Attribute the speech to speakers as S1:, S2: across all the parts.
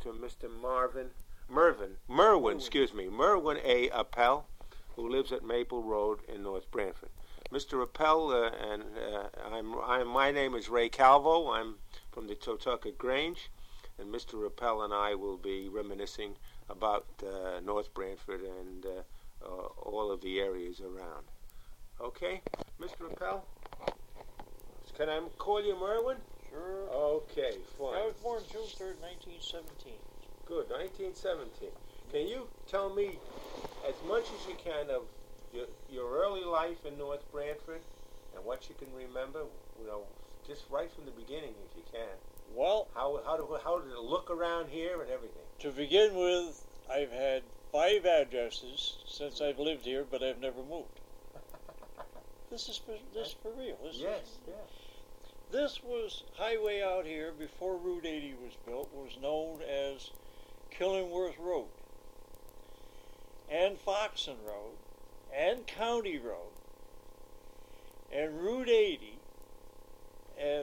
S1: to Mr. Merwin A. Appel, who lives at Maple Road in North Branford. Mr. Appel my name is Ray Calvo. I'm from the Totucket Grange, and Mr. Appel and I will be reminiscing about North Branford and all of the areas around. Okay, Mr. Appel? Can I call you Merwin?
S2: Sure.
S1: Okay, fine.
S2: I was born June 3rd, 1917.
S1: Good, 1917. Can you tell me as much as you can of your early life in North Branford and what you can remember? Just right from the beginning, if you can.
S2: Well,
S1: how did it look around here and everything?
S2: To begin with, I've had 5 addresses since I've lived here, but I've never moved. This is for real.
S1: Yes.
S2: This was highway out here before Route 80 was built, was known as Killingworth Road, and Foxon Road, and County Road, and Route 80, and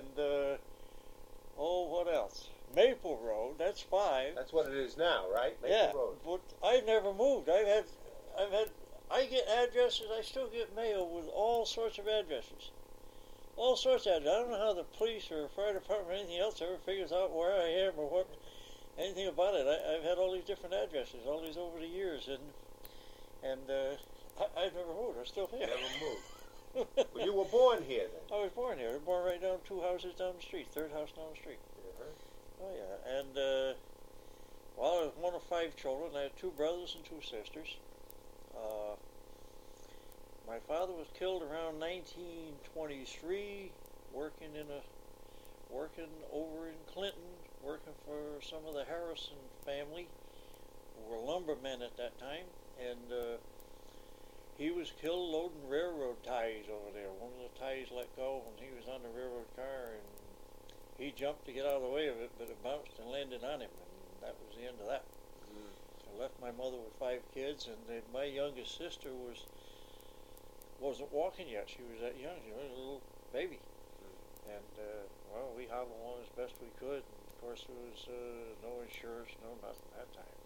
S2: what else? Maple Road. That's 5.
S1: That's what it is now, right?
S2: Maple
S1: Road.
S2: But I've never moved. I get addresses. I still get mail with all sorts of addresses. All sorts of addresses. I don't know how the police or fire department or anything else ever figures out where I am or anything about it. I've had all these different addresses, all these over the years, and I've never moved. I'm still here.
S1: Never moved. Well, you were born here then?
S2: I was born here. I was born right down 2 houses down the street, 3rd house down the street. Oh yeah, and I was one of 5 children. I had 2 brothers and 2 sisters. My father was killed around 1923, working over in Clinton, working for some of the Harrison family, who were lumbermen at that time, and he was killed loading railroad ties over there. One of the ties let go, and he was on the railroad car, and he jumped to get out of the way of it, but it bounced and landed on him, and that was the end of that. I left my mother with 5 kids, and my youngest sister wasn't walking yet. She was that young. She was a little baby. And, we hobbled along as best we could. And of course, there was no insurance, no nothing that time.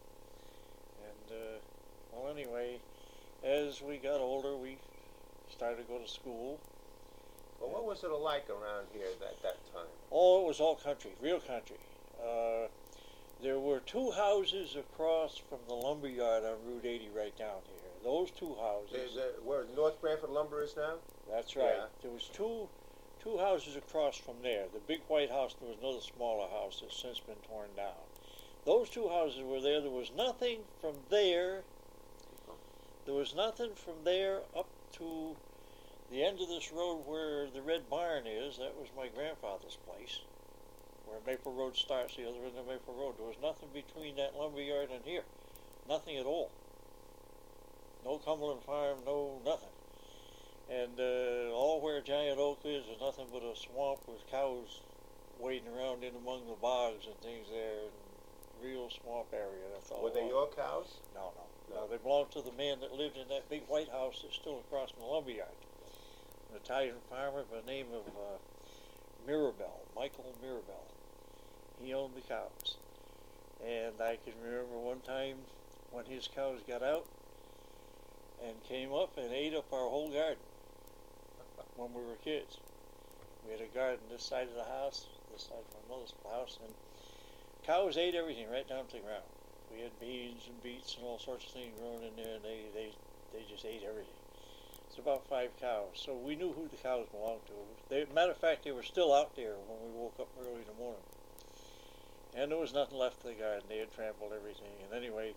S2: Anyway, as we got older, we started to go to school.
S1: Well, what was it like around here at that time?
S2: Oh, it was all country, real country. There were 2 houses across from the lumber yard on Route 80 right down here. Those 2 houses.
S1: Where North Branford Lumber is now?
S2: That's right.
S1: Yeah.
S2: There was two houses across from there. The big white house, there was another smaller house that's since been torn down. Those 2 houses were there. There was nothing from there. There was nothing from there up to the end of this road where the Red Barn is. That was my grandfather's place, where Maple Road starts, the other end of Maple Road. There was nothing between that lumber yard and here. Nothing at all. No Cumberland Farm, no nothing. And all where Giant Oak is nothing but a swamp with cows wading around in among the bogs and things there. And real swamp area. That's all.
S1: Were they your cows?
S2: No. They belonged to the man that lived in that big white house that's still across from the lumber yard. An Italian farmer by the name of Mirabelle, Michael Mirabelle. He owned the cows. And I can remember one time when his cows got out and came up and ate up our whole garden when we were kids. We had a garden this side of the house, this side of my mother's house, and cows ate everything right down to the ground. We had beans and beets and all sorts of things growing in there, and they just ate everything. It's about 5 cows, so we knew who the cows belonged to. Matter of fact, they were still out there when we woke up early in the morning. And there was nothing left of the garden. They had trampled everything. And anyway,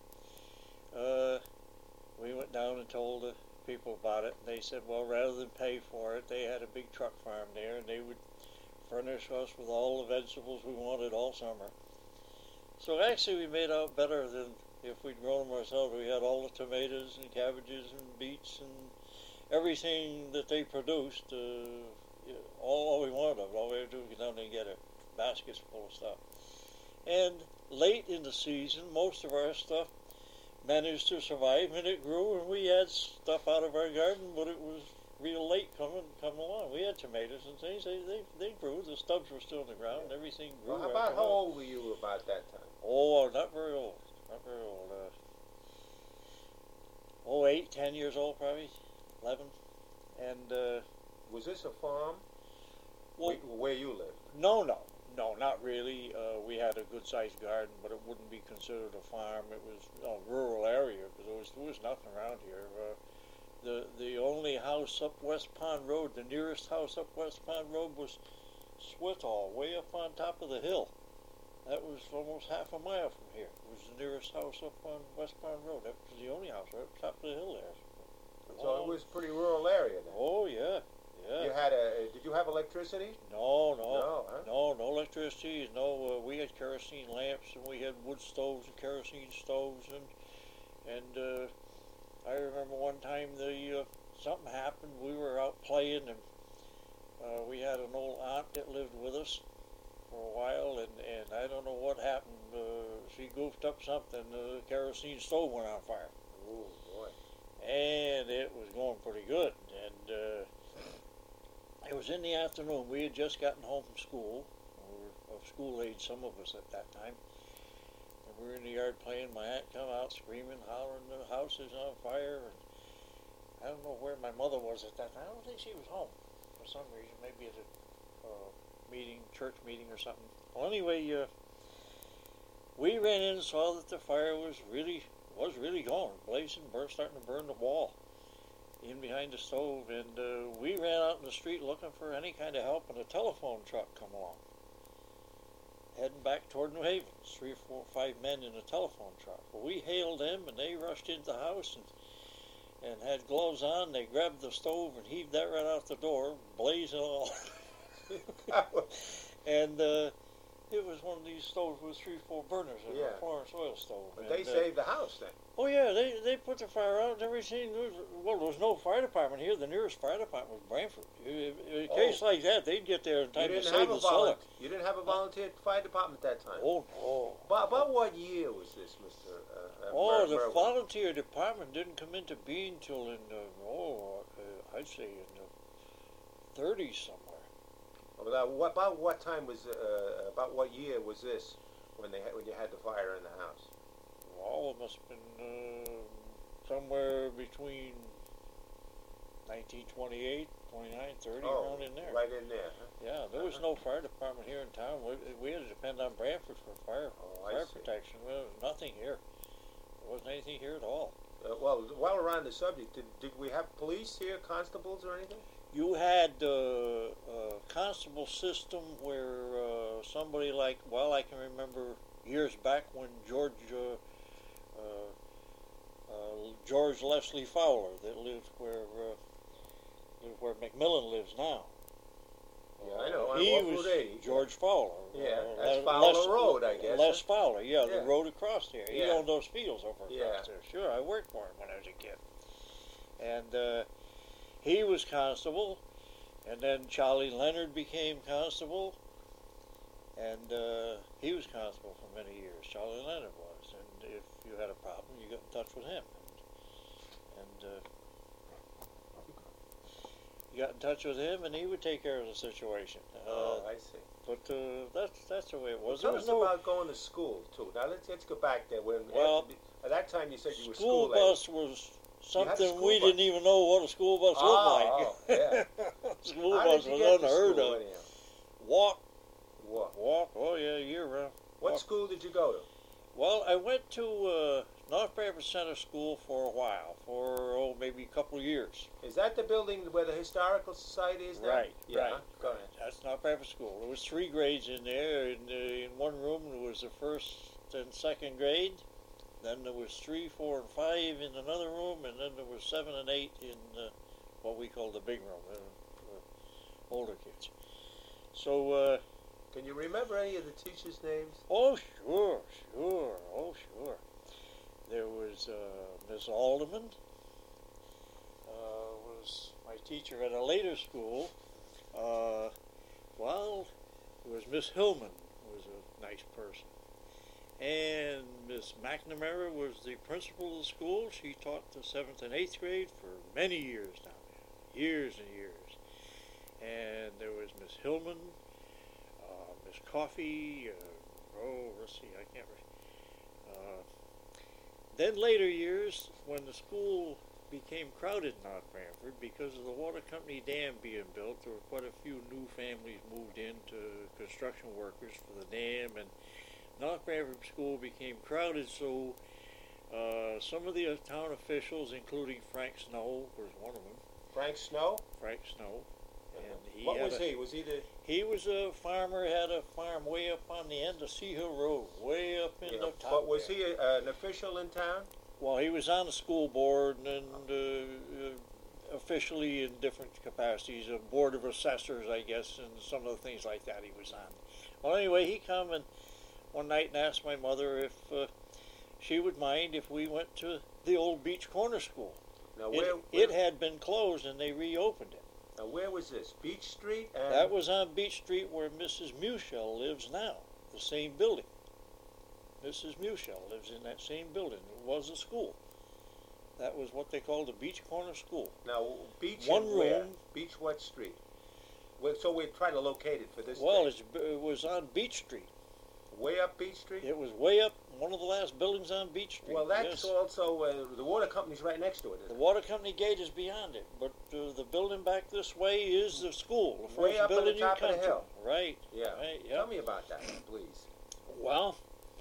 S2: we went down and told the people about it. They said, well, rather than pay for it, they had a big truck farm there, and they would furnish us with all the vegetables we wanted all summer. So actually we made out better than if we'd grown them ourselves. We had all the tomatoes and cabbages and beets and everything that they produced, all we wanted of it. All we had to do was get down there and get baskets full of stuff. And late in the season, most of our stuff managed to survive, and it grew, and we had stuff out of our garden, but it was real late coming along. We had tomatoes and things. They grew. The stubs were still in the ground.
S1: Yeah.
S2: Everything grew.
S1: Well, how old were you about that time?
S2: Oh, not very old. Not very old. 8, 10 years old probably, 11. And
S1: was this a farm?
S2: Well,
S1: where you lived?
S2: No, not really. We had a good-sized garden, but it wouldn't be considered a farm. It was a rural area because there was nothing around here. The only house up West Pond Road, the nearest house up West Pond Road was Swithall, way up on top of the hill. That was almost half a mile from here. It was the nearest house up on West Pond Road. That was the only house right up top of the hill there.
S1: So it was a pretty rural area then.
S2: Oh yeah.
S1: You had did you have electricity?
S2: No,
S1: huh?
S2: no electricity. No, we had kerosene lamps and we had wood stoves and kerosene stoves and I remember one time something happened. We were out playing and we had an old aunt that lived with us for a while and I don't know what happened. She goofed up something. The kerosene stove went on fire.
S1: Oh boy!
S2: And it was going pretty good and. It was in the afternoon. We had just gotten home from school. We were of school age, some of us at that time. And we were in the yard playing. My aunt come out screaming, hollering, the house is on fire. And I don't know where my mother was at that time. I don't think she was home for some reason. Maybe at a meeting, church meeting or something. Well, anyway, we ran in and saw that the fire was really going, blazing, starting to burn the wall in behind the stove, and we ran out in the street looking for any kind of help, and a telephone truck come along, heading back toward New Haven. 3, 4, 5 men in a telephone truck. Well, we hailed them, and they rushed into the house and had gloves on. They grabbed the stove and heaved that right out the door, blazing all. And it was one of these stoves with 3, 4 burners in a Florence oil stove.
S1: But they saved the house then.
S2: Oh yeah, they put the fire out and everything. There was no fire department here. The nearest fire department was Brantford. In a case like that, they'd get there in time to save the cellar.
S1: You didn't have a volunteer fire department at that time?
S2: Oh no.
S1: About what year was this, Mr.
S2: The volunteer department didn't come into being till in I'd say in the 30s somewhere.
S1: About what time was about what year was this when you had the fire in the house?
S2: Well, it must have been somewhere between 1928, 29, 30, around in there.
S1: Right in there, huh?
S2: Yeah, there was no fire department here in town. We had to depend on Brantford for fire protection. Well, there was nothing here. There wasn't anything here at all.
S1: Well, while we're on the subject, did we have police here, constables or anything?
S2: You had a constable system where somebody like, I can remember years back when George Leslie Fowler, that lived where McMillan lives now.
S1: Yeah, I know.
S2: He was George Fowler.
S1: Yeah, that's Fowler Road, I guess.
S2: Les Fowler, the road across there. He
S1: Yeah.
S2: owned those fields over across there. Sure, I worked for him when I was a kid. And he was constable, and then Charlie Leonard became constable, and he was constable for many years. Charlie Leonard was, and if you had a problem, you got in touch with him, and you got in touch with him, and he would take care of the situation.
S1: I see.
S2: But that's the way it was.
S1: Tell us about going to school too. Now let's go back there. At that time you said you were
S2: school bus was something we didn't even know what a school bus looked like.
S1: Yeah.
S2: School bus was unheard of.
S1: Anyhow?
S2: Walk. Oh yeah, year round.
S1: What school did you go to?
S2: Well, I went to North Branford Center School for a while, for maybe a couple of years.
S1: Is that the building where the Historical Society is now?
S2: Right.
S1: Yeah.
S2: Right.
S1: Go ahead.
S2: That's North Branford School. There was 3 grades in there. In one room there was the first and second grade. Then there was 3, 4, and 5 in another room, and then there was 7 and 8 in what we call the big room, older kids. So.
S1: Can you remember any of the teachers' names?
S2: Oh, sure. Oh, sure. There was Miss Alderman, was my teacher at a later school. It was Miss Hillman, who was a nice person. And Miss McNamara was the principal of the school. She taught the 7th and 8th grade for many years down there. years and years. And there was Miss Hillman, Miss Coffey, let's see, I can't remember. Then later years, when the school became crowded in North Branford because of the water company dam being built, there were quite a few new families moved in to construction workers for the dam, and North Branford School became crowded, so some of the town officials, including Frank Snow, was one of them.
S1: Frank Snow?
S2: Frank Snow. And
S1: what was he? Was he the...
S2: He was a farmer, had a farm way up on the end of Sea Hill Road, way up in the top.
S1: But was he an official in town?
S2: Well, he was on the school board and officially in different capacities, a board of assessors, I guess, and some of the things like that he was on. Well, anyway, he come and one night and asked my mother if she would mind if we went to the old Beach Corner School.
S1: Now,
S2: it had been closed and they reopened it.
S1: Now, where was this? Beach Street?
S2: That was on Beach Street where Mrs. Mushell lives now, the same building. Mrs. Mushell lives in that same building. It was a school. That was what they called the Beach Corner School.
S1: Now, beach
S2: one
S1: and
S2: room.
S1: Where? Beach what street? So we try to locate it for this.
S2: Well, it was on Beach Street.
S1: Way up Beach Street?
S2: It was way up, one of the last buildings on Beach Street.
S1: Well, that's also, the water company's right next to it.
S2: The water company gate is beyond it, but the building back this way is the school, the first
S1: way up
S2: building
S1: on the top
S2: you come
S1: of the hill.
S2: to. Right.
S1: Yeah.
S2: Right, yep.
S1: Tell me about that, please.
S2: Well,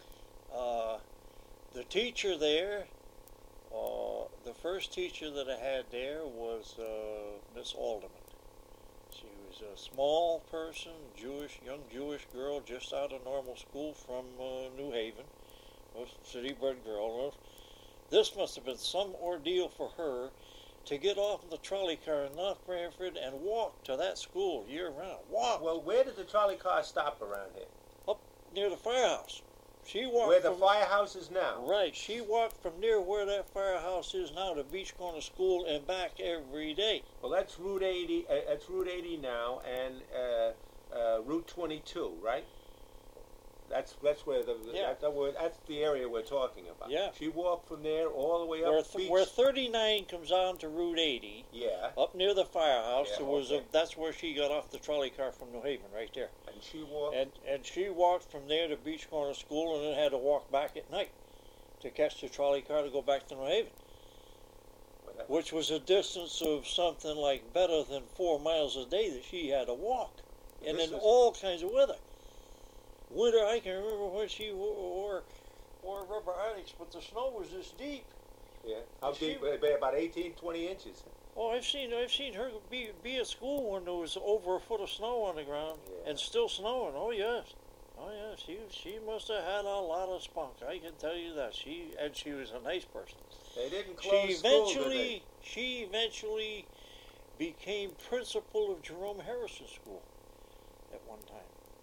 S2: the teacher there, the first teacher that I had there was Miss Alderman. She was a small person, young Jewish girl, just out of normal school from New Haven, a city-bred girl. This must have been some ordeal for her to get off in the trolley car in North Branford and walk to that school year-round. Walk!
S1: Well, where did the trolley car stop around here?
S2: Up near the firehouse. She walked
S1: where the firehouse is now?
S2: Right. She walked from near where that firehouse is now to Beach Corner School and back every day.
S1: Well, that's Route 80. That's Route 80 now, and Route 22, right? That's where that's the area we're talking about.
S2: Yeah.
S1: She walked from there all the way up
S2: where 39 comes on to Route 80.
S1: Yeah.
S2: Up near the firehouse,
S1: yeah,
S2: that's where she got off the trolley car from New Haven, right there.
S1: And she walked.
S2: And she walked from there to Beach Corner School, and then had to walk back at night to catch the trolley car to go back to New Haven, which was a distance of something like better than 4 miles a day that she had to walk, and in all kinds of weather. Winter, I can remember when she wore rubber arctics, but the snow was this deep.
S1: Yeah, how deep? About 18, 20 inches.
S2: Oh, I've seen her be at school when there was over a foot of snow on the ground, and still snowing. Oh yes, she must have had a lot of spunk. I can tell you that. She was a nice person.
S1: They didn't close school, did they?
S2: She eventually became principal of Jerome Harrison School at one time.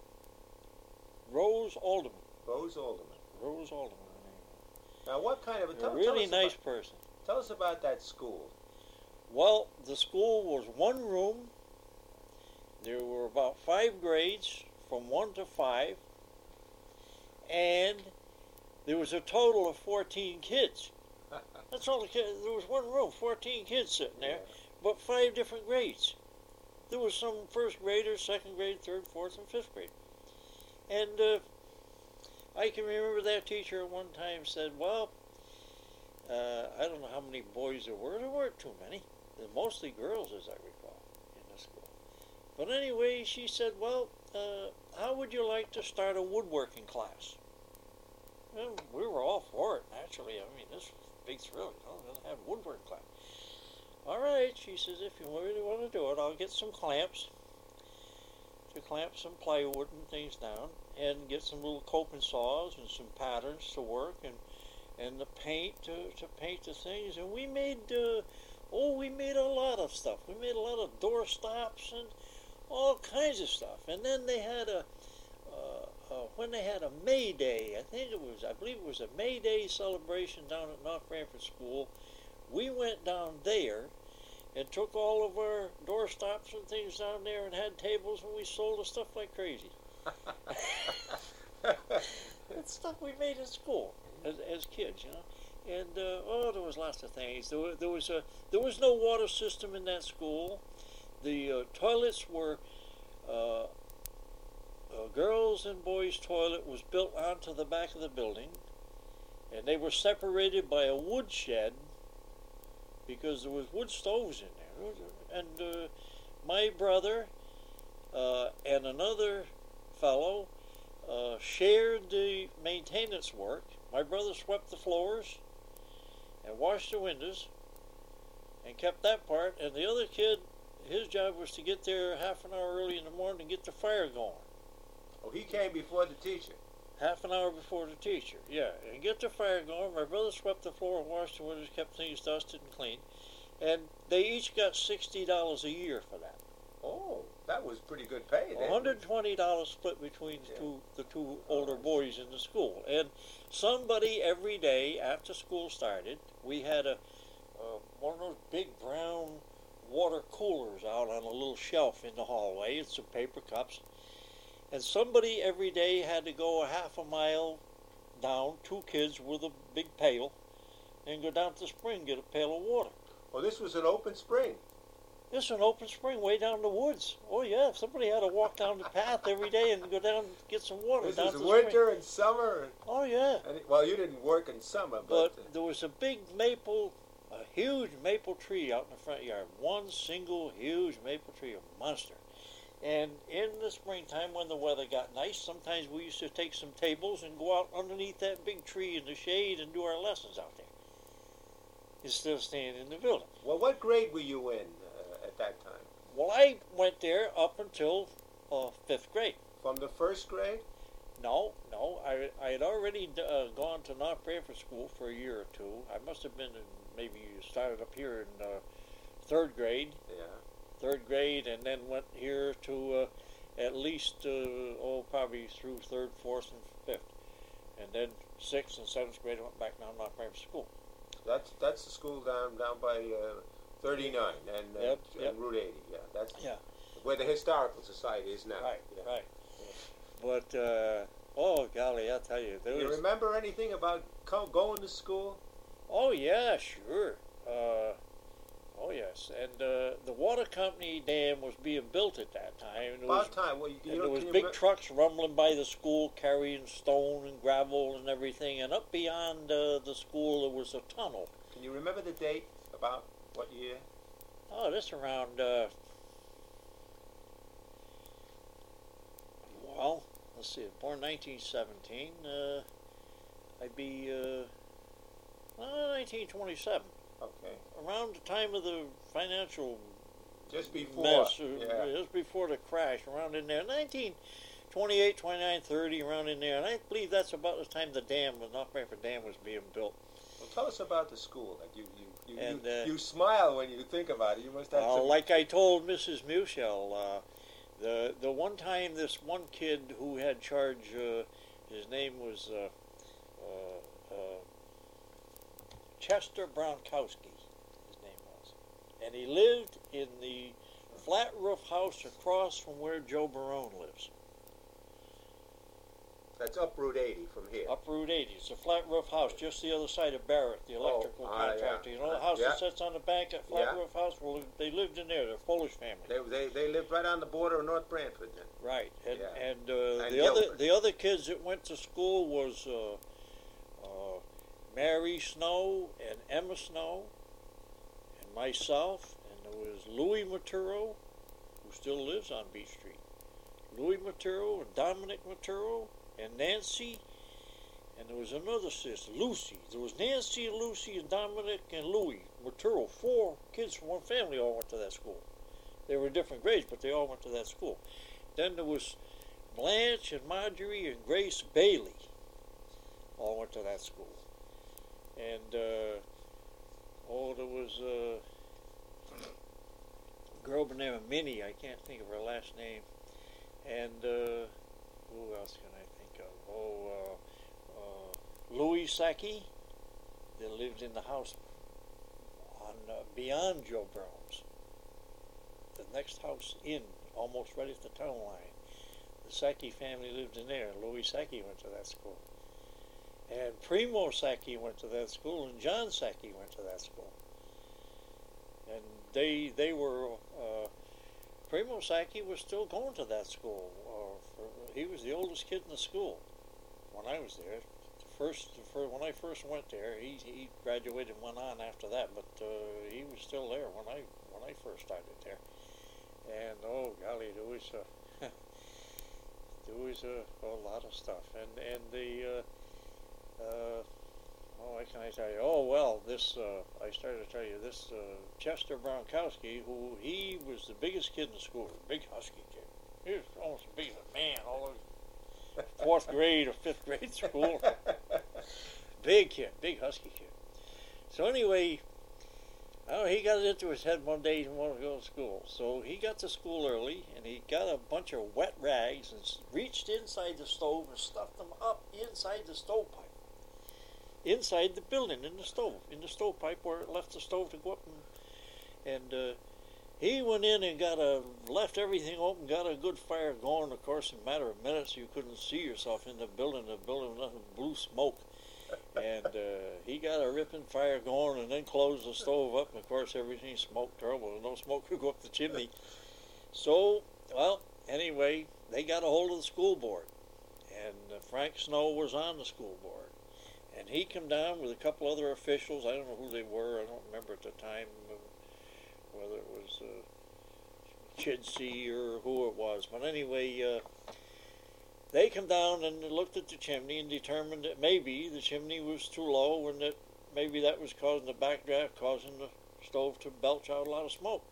S2: Rose Alderman.
S1: Rose Alderman.
S2: Rose Alderman.
S1: Now, what kind of
S2: a really nice person?
S1: Tell us about that school.
S2: Well, the school was one room. There were about 5 grades, from 1 to 5, and there was a total of 14 kids. That's all the kids. There was one room, 14 kids sitting there, but 5 different grades. There was some first graders, second grade, third, fourth, and fifth grade. And I can remember that teacher at one time said, well, I don't know how many boys there were. There weren't too many. They're mostly girls, as I recall, in the school. But anyway, she said, well, how would you like to start a woodworking class? Well, we were all for it, naturally. I mean, this was a big thrill, to have a woodworking class. All right, she says, if you really want to do it, I'll get some clamps to clamp some plywood and things down, and get some little coping saws and some patterns to work, and the paint to paint the things. And we made a lot of stuff. We made a lot of door stops and all kinds of stuff. And then they had when they had a May Day, I believe it was a May Day celebration down at North Branford School, we went down there and took all of our door stops and things down there and had tables, and we sold the stuff like crazy. It's stuff we made in school as kids, And there was lots of things. There was no water system in that school. The toilets were girls' and boys' toilet was built onto the back of the building, and they were separated by a wood shed because there was wood stoves in there. And my brother and another fellow shared the maintenance work. My brother swept the floors and washed the windows and kept that part, and the other kid, his job was to get there half an hour early in the morning and get the fire going.
S1: Oh, he came before the teacher.
S2: Half an hour before the teacher, yeah, and get the fire going. My brother swept the floor and washed the windows, kept things dusted and clean, and they each got $60 a year for that.
S1: Oh, that was pretty good pay.
S2: $120 split between the two older boys in the school, and somebody every day after school started, we had one of those big brown water coolers out on a little shelf in the hallway and some paper cups, and somebody every day had to go a half a mile down, two kids with a big pail, and go down to the spring and get a pail of water.
S1: Oh, this was an open spring.
S2: This is an open spring way down the woods. Oh yeah, somebody had to walk down the path every day and go down and get some water.
S1: This
S2: down
S1: is
S2: to the
S1: winter
S2: spring.
S1: and summer.
S2: Oh yeah.
S1: Well, you didn't work in summer,
S2: but there was a big maple, a huge maple tree out in the front yard. One single huge maple tree, a monster. And in the springtime when the weather got nice, sometimes we used to take some tables and go out underneath that big tree in the shade and do our lessons out there, instead of staying in the building.
S1: Well, what grade were you in at that time?
S2: Well, I went there up until 5th grade.
S1: From the 1st grade?
S2: No. I had already gone to North Branford School for a year or two. I must have been maybe started up here in 3rd grade.
S1: Yeah.
S2: 3rd grade, and then went here to at least, probably through 3rd, 4th, and 5th. And then 6th and 7th grade, I went back down to North Branford School.
S1: That's the school down by 39 and Route 80. Yeah, that's where the Historical Society is now.
S2: Right,
S1: yeah.
S2: right. Yeah. But oh golly, I'll tell you.
S1: You remember anything about going to school?
S2: Oh yeah, sure. Oh yes, and the water company dam was being built at that time.
S1: There
S2: was big trucks rumbling by the school carrying stone and gravel and everything, and up beyond the school there was a tunnel.
S1: Can you remember the date? About what year?
S2: Oh, this around, well, let's see, born 1917, I'd be 1927.
S1: Okay.
S2: Around the time of the financial
S1: just before
S2: mess, just before the crash, around in there, 1928, 29, 30, around in there, and I believe that's about the time the North Branford Dam was being built.
S1: Well, tell us about the school. You smile when you think about it. You must have
S2: like I told Mrs. Muschel, the one time this one kid who had charge, his name was Chester Bronkowski, his name was, and he lived in the flat roof house across from where Joe Barone lives.
S1: That's up Route 80 from here.
S2: Up Route 80. It's a flat roof house just the other side of Barrett, the electrical contractor.
S1: Yeah.
S2: You know the house that sits on the bank, that flat roof house? Well, they lived in there. They're a Polish family.
S1: They lived right on the border of North Branford then.
S2: Right. And the other kids that went to school was Mary Snow and Emma Snow and myself, and there was Louis Maturo, who still lives on Beach Street. Louis Maturo and Dominic Maturo and Nancy, and there was another sister, Lucy. There was Nancy, Lucy, and Dominic, and Louis Maturo. 4 kids from one family all went to that school. They were in different grades, but they all went to that school. Then there was Blanche and Marjorie and Grace Bailey all went to that school. And, there was a girl by the name of Minnie. I can't think of her last name. And, who else can I think of? Louis Saki, that lived in the house on beyond Joe Brown's. The next house in, almost right at the town line. The Saki family lived in there. Louis Saki went to that school. And Primo Sacchi went to that school, and John Sacchi went to that school. And they were, Primo Sacchi was still going to that school. He was the oldest kid in the school when I was there. When I first went there, he graduated and went on after that, but he was still there when I first started there. And oh golly, there was a lot of stuff. And the what can I tell you? Oh well, this I started to tell you this Chester Bronkowski, who he was the biggest kid in the school, big husky kid. He was almost as big as a man, all over fourth grade or fifth grade school. Big kid, big husky kid. So anyway, he got it into his head one day he didn't want to go to school. So he got to school early, and he got a bunch of wet rags and reached inside the stove and stuffed them up inside the stovepipe. Inside the building, in the stovepipe where it left the stove to go up. And he went in and left everything open, got a good fire going. Of course, in a matter of minutes, you couldn't see yourself in the building. The building was nothing but blue smoke. And he got a ripping fire going and then closed the stove up. And, of course, everything smoked terrible. No smoke could go up the chimney. So, well, anyway, they got a hold of the school board. And Frank Snow was on the school board. And he came down with a couple other officials. I don't know who they were. I don't remember at the time whether it was Chidsey or who it was. But anyway, they come down and looked at the chimney and determined that maybe the chimney was too low and that maybe that was causing the backdraft, causing the stove to belch out a lot of smoke.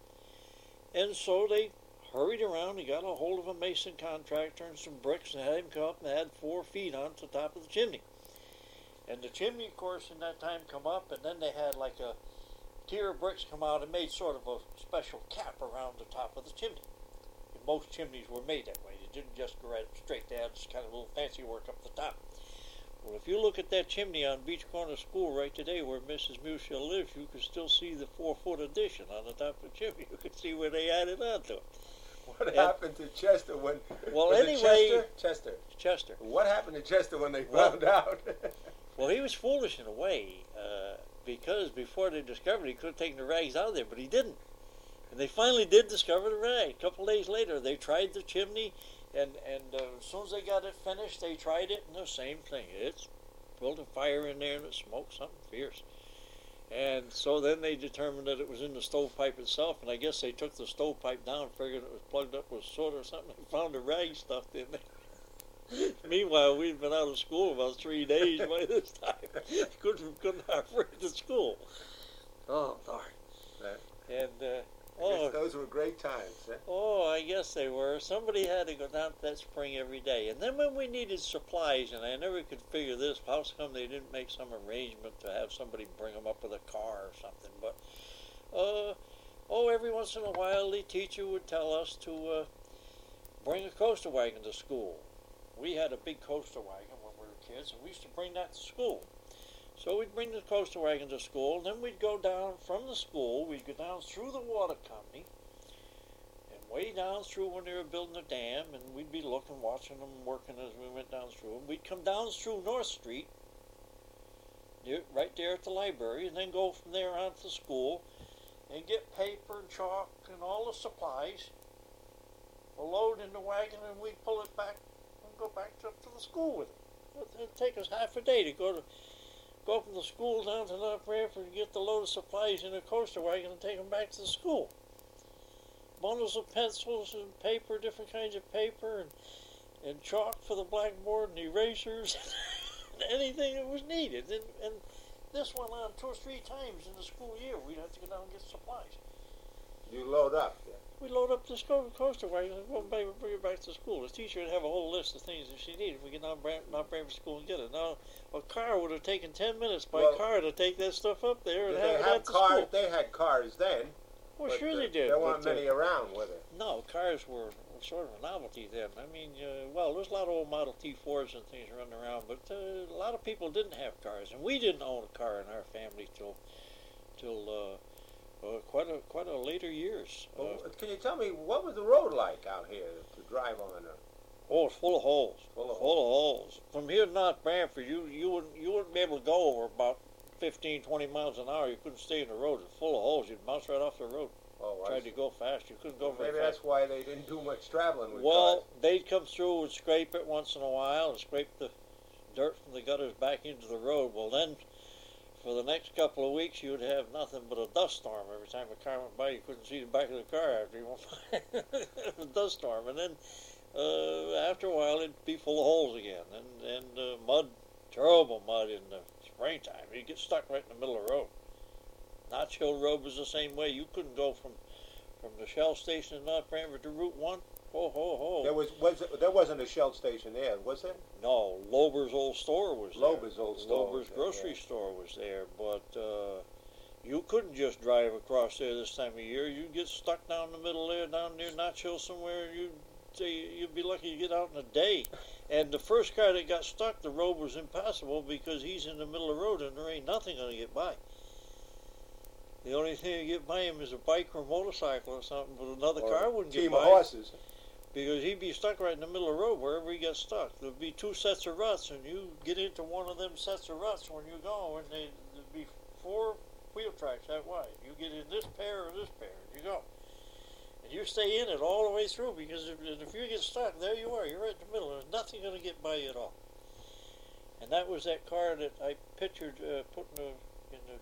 S2: And so they hurried around and got a hold of a mason contractor and some bricks and had him come up and had 4 feet on the top of the chimney. And the chimney, of course, in that time come up, and then they had like a tier of bricks come out and made sort of a special cap around the top of the chimney. And most chimneys were made that way. They didn't just go right straight down, just kind of a little fancy work up the top. Well, if you look at that chimney on Beach Corner School right today where Mrs. Musial lives, you can still see the 4-foot addition on the top of the chimney. You can see where they added on to it.
S1: What happened to Chester when...
S2: Well, anyway...
S1: Chester. What happened to Chester when they found out?
S2: Well, he was foolish in a way, because before they discovered he could have taken the rags out of there, but he didn't. And they finally did discover the rag. A couple days later, they tried the chimney, and as soon as they got it finished, they tried it, and the same thing. It's built a fire in there, and it smoked something fierce. And so then they determined that it was in the stovepipe itself, and I guess they took the stovepipe down, figured it was plugged up with soda or something, and found the rag stuffed in there. Meanwhile, we'd been out of school about 3 days by this time. Couldn't hardly to school. Oh, Lord.
S1: Right.
S2: And,
S1: those were great times, eh?
S2: Oh, I guess they were. Somebody had to go down to that spring every day. And then when we needed supplies, and I never could figure this, how come they didn't make some arrangement to have somebody bring them up with a car or something. But, every once in a while, the teacher would tell us to bring a coaster wagon to school. We had a big coaster wagon when we were kids, and we used to bring that to school. So we'd bring the coaster wagon to school, and then we'd go down from the school, we'd go down through the water company, and way down through when they were building the dam, and we'd be looking, watching them working as we went down through. And we'd come down through North Street, right there at the library, and then go from there on to school, and get paper and chalk and all the supplies, we'll load in the wagon, and we'd pull it back, go back up to the school with it. It'd take us half a day to go from the school down to North Branford and get the load of supplies in a coaster wagon and take them back to the school. Bundles of pencils and paper, different kinds of paper, and chalk for the blackboard and erasers, anything that was needed. And this went on 2 or 3 times in the school year. We'd have to go down and get supplies.
S1: You load up, yeah.
S2: We'd load up the coaster wagon and go and bring it back to school. The teacher would have a whole list of things that she needed. We get down Branford School and get it. Now, a car would have taken 10 minutes by car to take that stuff up there and have it at the school.
S1: They had cars then.
S2: Well, sure they did.
S1: There weren't many around, were there?
S2: No, cars were sort of a novelty then. I mean, there's a lot of old Model T4s and things running around, but a lot of people didn't have cars. And we didn't own a car in our family till quite a later years.
S1: Well, can you tell me, what was the road like out here to drive on?
S2: Oh, it's full of holes.
S1: Full of
S2: holes. From here to North Branford, you wouldn't be able to go over about 15, 20 miles an hour. You couldn't stay in the road. It's full of holes. You'd bounce right off the road.
S1: Oh,
S2: Tried to go fast. You couldn't go very
S1: maybe
S2: fast.
S1: that's why they didn't do much traveling with
S2: Well,
S1: cars.
S2: they'd come through and scrape it once in a while and scrape the dirt from the gutters back into the road. Well, then, for the next couple of weeks, you would have nothing but a dust storm. Every time a car went by, you couldn't see the back of the car after you went by. A dust storm. And then, after a while, it'd be full of holes again. And mud, terrible mud in the springtime. You'd get stuck right in the middle of the road. Notch Hill Road was the same way. You couldn't go from the Shell station in North Branford to Route 1. Ho, ho, ho.
S1: There wasn't a Shell station there, was there?
S2: No, Lober's old store was there.
S1: Lober's old store.
S2: Lober's grocery store was there, but you couldn't just drive across there this time of year. You'd get stuck down the middle there, down near Notch Hill somewhere, and you'd be lucky to get out in a day. And the first car that got stuck, the road was impassable because he's in the middle of the road and there ain't nothing going to get by. The only thing to get by him is a bike or a motorcycle or something, but another car wouldn't get by.
S1: Team of horses.
S2: Because he'd be stuck right in the middle of the road wherever he got stuck. There'd be two sets of ruts, and you get into one of them sets of ruts when you go, and there'd be 4 wheel tracks that wide. You get in this pair or this pair, and you go. And you stay in it all the way through, because if you get stuck, there you are. You're right in the middle. There's nothing going to get by you at all. And that was that car that I pictured putting in the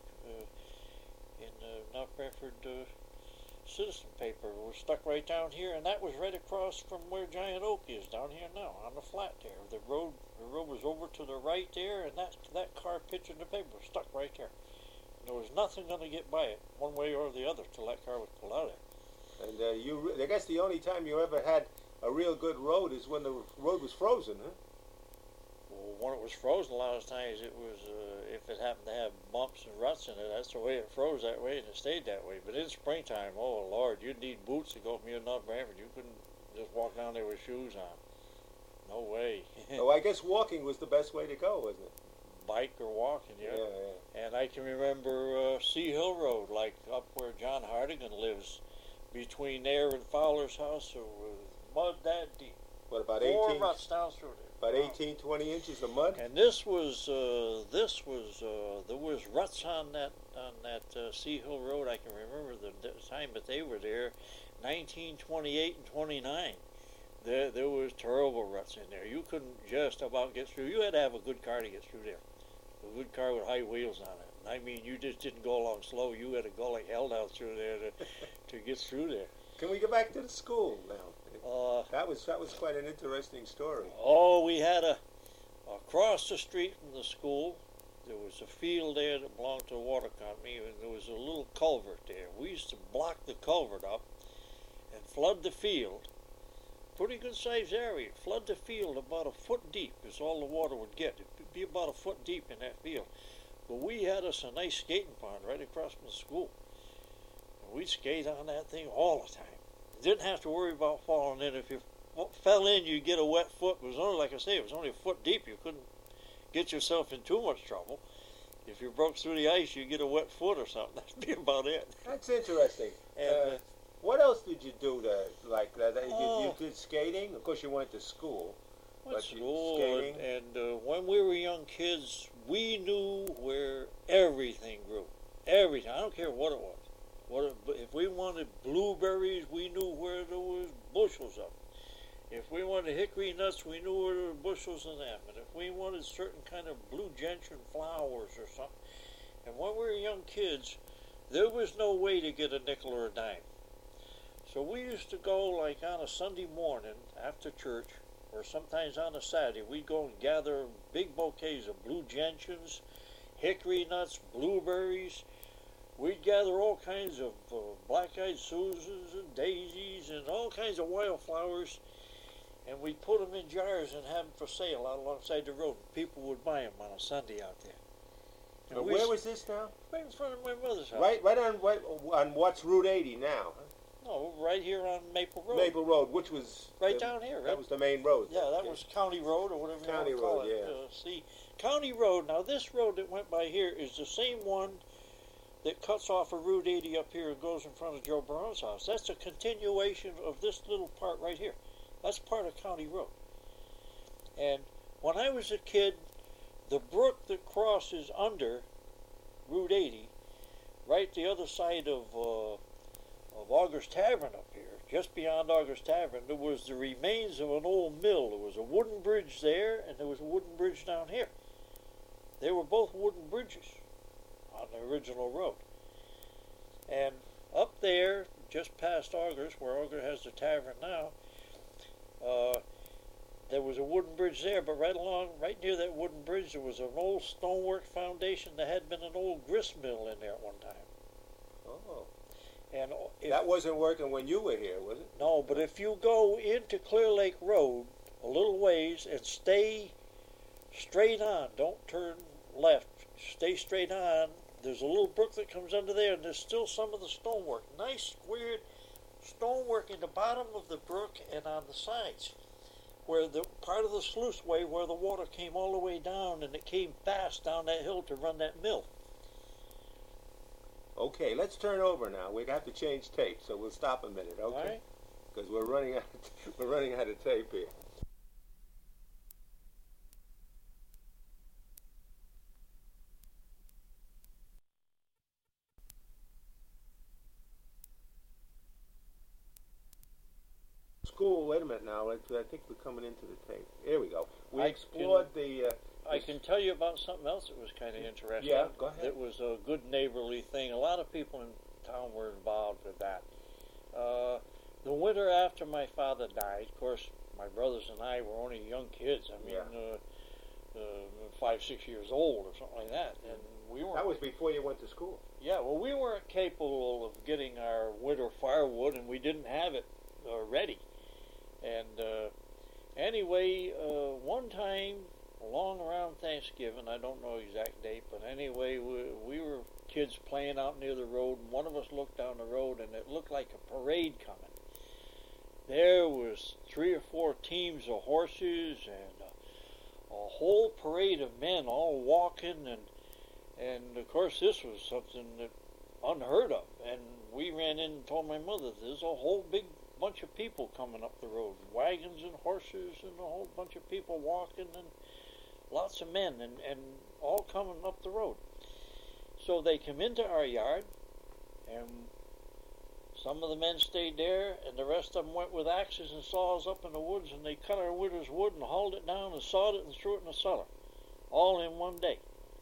S2: North Branford Citizen paper. Was stuck right down here, and that was right across from where Giant Oak is, down here now, on the flat there. The road was over to the right there, and that car pictured in the paper was stuck right there. And there was nothing going to get by it, one way or the other, till that car was pulled out of there.
S1: And I guess the only time you ever had a real good road is when the road was frozen, huh?
S2: Well, when it was frozen, a lot of times it was, if it happened to have bumps and ruts in it, that's the way it froze that way, and it stayed that way. But in springtime, oh Lord, you'd need boots to go from here to North Branford. You couldn't just walk down there with shoes on. No way.
S1: Oh, I guess walking was the best way to go, wasn't it?
S2: Bike or walking, yeah.
S1: Yeah.
S2: And I can remember Sea Hill Road, like up where John Hardigan lives, between there and Fowler's house, it was mud that deep.
S1: What, about
S2: 4
S1: 18?
S2: ruts down through there.
S1: About 18, 20 inches of mud?
S2: And there was ruts on that Sea Hill Road. I can remember the time that they were there, 1928 and 29. There was terrible ruts in there. You couldn't just about get through. You had to have a good car to get through there. A good car with high wheels on it. I mean, you just didn't go along slow. You had to go like hell down through there to get through there.
S1: Can we go back to the school now? That was quite an interesting story.
S2: Oh, we had across the street from the school, there was a field there that belonged to a water company, and there was a little culvert there. We used to block the culvert up and flood the field. Pretty good sized area. Flood the field about a foot deep is all the water would get. It'd be about a foot deep in that field. But we had us a nice skating pond right across from the school. And we'd skate on that thing all the time. Didn't have to worry about falling in. If you fell in, you'd get a wet foot. It was only, like I say, it was only a foot deep. You couldn't get yourself in too much trouble. If you broke through the ice, you'd get a wet foot or something. That'd be about it.
S1: That's interesting.
S2: And,
S1: what else did you do like that? You did skating? Of course, you went to school.
S2: Skating. And when we were young kids, we knew where everything grew. Everything. I don't care what it was. If we wanted blueberries, we knew where there was bushels of them. If we wanted hickory nuts, we knew where there were bushels of them. And if we wanted certain kind of blue gentian flowers or something. And when we were young kids, there was no way to get a nickel or a dime. So we used to go like on a Sunday morning after church, or sometimes on a Saturday, we'd go and gather big bouquets of blue gentians, hickory nuts, blueberries. We'd gather all kinds of black-eyed Susans and daisies and all kinds of wildflowers, and we'd put them in jars and have them for sale out alongside the road. People would buy them on a Sunday out there.
S1: But where was this now?
S2: Right in front of my mother's house.
S1: Right on what's Route 80 now?
S2: No, right here on Maple Road.
S1: Maple Road, which was...
S2: Right down here.
S1: That was the main road.
S2: Yeah, that was County Road or whatever
S1: County
S2: you want to call
S1: Road,
S2: it. See, County Road, now this road that went by here is the same one that cuts off of Route 80 up here and goes in front of Joe Barone's house. That's a continuation of this little part right here. That's part of County Road. And when I was a kid, the brook that crosses under Route 80, right the other side of August Tavern up here, just beyond August Tavern, there was the remains of an old mill. There was a wooden bridge there, and there was a wooden bridge down here. They were both wooden bridges on the original road. And up there, just past August, where August has the tavern now, there was a wooden bridge there, but right near that wooden bridge, there was an old stonework foundation. There had been an old grist mill in there at one time.
S1: Oh.
S2: And
S1: That wasn't working when you were here, was it?
S2: No, but if you go into Clear Lake Road a little ways and stay straight on, don't turn left, stay straight on, there's a little brook that comes under there, and there's still some of the stonework. Nice squared stonework in the bottom of the brook and on the sides, where the part of the sluiceway where the water came all the way down, and it came fast down that hill to run that mill.
S1: Okay, let's turn over now. We have to change tape, so we'll stop a minute, okay?
S2: All right.
S1: Because we're running out of tape here. School, wait a minute now. I think we're coming into the tape. Here we go. We explored the...
S2: I can tell you about something else that was kind of interesting.
S1: Yeah, go ahead.
S2: It was a good neighborly thing. A lot of people in town were involved with that. The winter after my father died, of course, my brothers and I were only young kids. I mean, 5, 6 years old or something like that. And we weren't...
S1: That was before you went to school.
S2: Yeah, well, we weren't capable of getting our winter firewood, and we didn't have it ready. And anyway, one time, along around Thanksgiving, I don't know the exact date, but anyway, we were kids playing out near the road, and one of us looked down the road, and it looked like a parade coming. There was 3 or 4 teams of horses and a whole parade of men all walking, and of course this was something that unheard of. And we ran in and told my mother, there's a whole big bunch of people coming up the road, wagons and horses and a whole bunch of people walking and lots of men and all coming up the road. So they come into our yard, and some of the men stayed there, and the rest of them went with axes and saws up in the woods, and they cut our winter's wood and hauled it down and sawed it and threw it in the cellar, all in one day.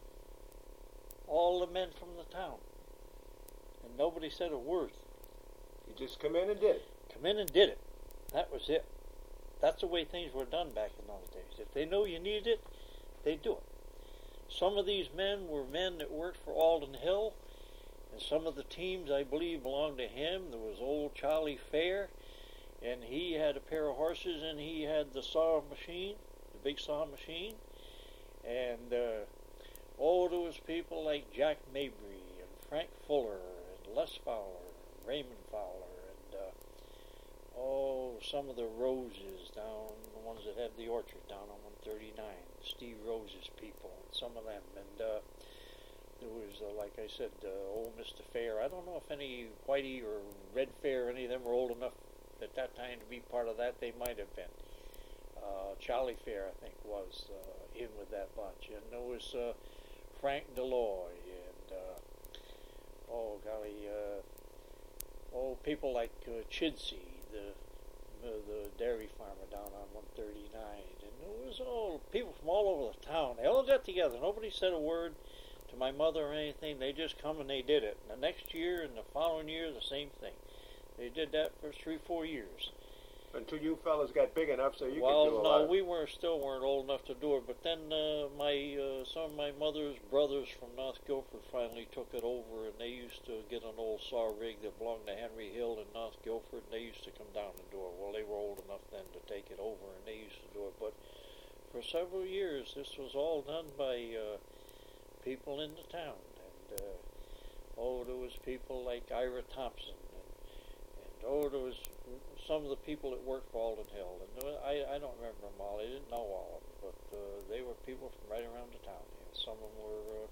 S2: All the men from the town. And nobody said a word.
S1: You just come in and did it.
S2: Come in and did it. That was it. That's the way things were done back in those days. If they know you needed it, they do it. Some of these men were men that worked for Alden Hill, and some of the teams, I believe, belonged to him. There was old Charlie Fair, and he had a pair of horses, and he had the saw machine, the big saw machine. And, there was people like Jack Mabry and Frank Fuller and Les Fowler and Raymond Fowler and, some of the Roses down, the ones that had the orchard down on 139, Steve Rose's people, and some of them. And there was, like I said, old Mr. Fair. I don't know if any Whitey or Red Fair, any of them were old enough at that time to be part of that. They might have been. Charlie Fair, I think, was in with that bunch. And there was Frank Deloy and, people like Chidsey, the dairy farmer down on 139, and it was all people from all over the town. They all got together. Nobody said a word to my mother or anything. They just come and they did it. And the next year and the following year, the same thing. They did that for 3-4 years.
S1: Until you fellas got big enough so you could do a lot.
S2: Well, no, we still weren't old enough to do it. But then some of my mother's brothers from North Guilford finally took it over, and they used to get an old saw rig that belonged to Henry Hill in North Guilford, and they used to come down and do it. Well, they were old enough then to take it over, and they used to do it. But for several years, this was all done by people in the town. And, there was people like Ira Thompson, and there was some of the people that worked for Alden Hill, and I don't remember them all. I didn't know all of them, but they were people from right around the town. And some of them were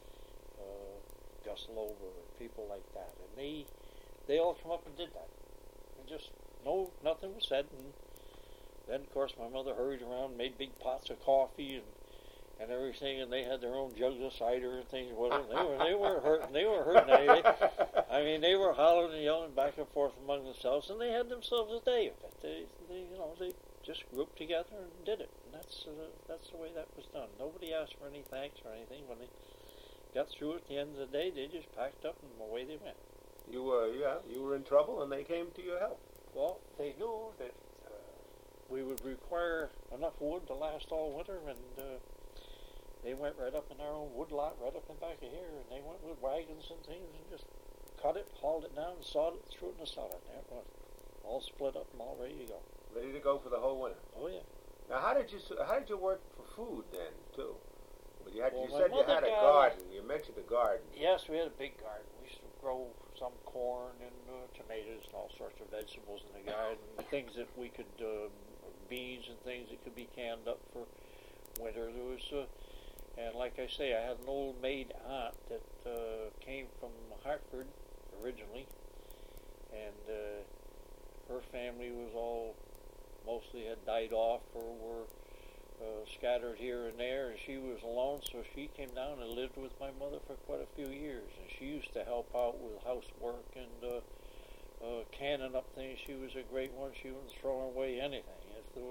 S2: Gus Lober, people like that, and they all come up and did that, and just nothing was said, and Then, of course, my mother hurried around, made big pots of coffee and everything, and they had their own jugs of cider and things. Whatever. They were hurting. They were hurting. They were hollering and yelling back and forth among themselves, and they had themselves a day of it. They just grouped together and did it. And that's the way that was done. Nobody asked for any thanks or anything. When they got through at the end of the day, they just packed up and away they went.
S1: You were in trouble, and they came to your help.
S2: Well, they knew that we would require enough wood to last all winter, and they went right up in our own wood lot, right up in back of here, and they went with wagons and things and just cut it, hauled it down, sawed it, threw it in the cellar, and there it was, all split up and all ready to go.
S1: Ready to go for the whole winter.
S2: Oh yeah.
S1: Now, how did you work for food then too? Well, you
S2: Well,
S1: said you had a garden. You mentioned a garden.
S2: Yes, we had a big garden. We used to grow some corn and tomatoes and all sorts of vegetables in the garden. Things that we could, beans and things that could be canned up for winter. There was, and like I say, I had an old maid aunt that came from Hartford originally, and her family was all mostly had died off or were scattered here and there, and she was alone, so she came down and lived with my mother for quite a few years, and she used to help out with housework and canning up things. She was a great one. She wouldn't throw away anything.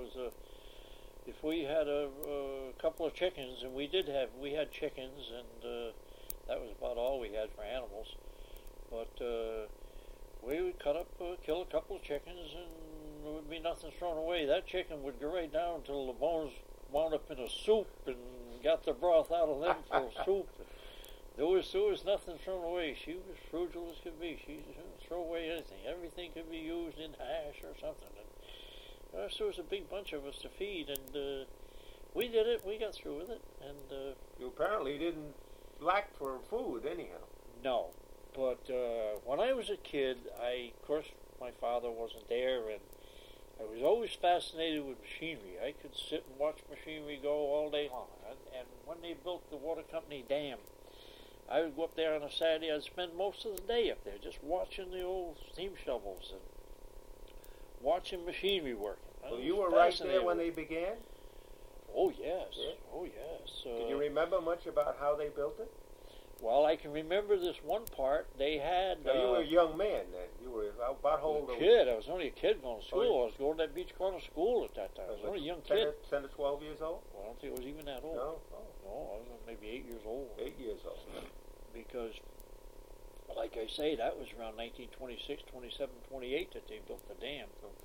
S2: If we had a couple of chickens, and we had chickens, and that was about all we had for animals, but we would kill a couple of chickens, and there would be nothing thrown away. That chicken would go right down until the bones wound up in a soup and got the broth out of them for soup. There was nothing thrown away. She was frugal as could be. She didn't throw away anything. Everything could be used in hash or something. And there was a big bunch of us to feed, and we did it. We got through with it. And
S1: you apparently didn't lack for food anyhow.
S2: No, but when I was a kid, of course, my father wasn't there, and I was always fascinated with machinery. I could sit and watch machinery go all day long. And when they built the water company dam, I would go up there on a Saturday. I'd spend most of the day up there just watching the old steam shovels and watching machinery working.
S1: Well, you were right there when they began?
S2: Oh, yes.
S1: Yeah.
S2: Oh, yes.
S1: Can you remember much about how they built it?
S2: Well, I can remember this one part. They had...
S1: Now, you were a young man then. You were about how old?
S2: A kid. I was only a kid going to school. I was going to that Beach Corner school at that time. I was only a young kid.
S1: 10 or 12 years old?
S2: Well, I don't think it was even that old.
S1: No?
S2: No, I was maybe 8 years old.
S1: 8 years old.
S2: Because, like I say, that was around 1926, 27, 28 that they built the dam.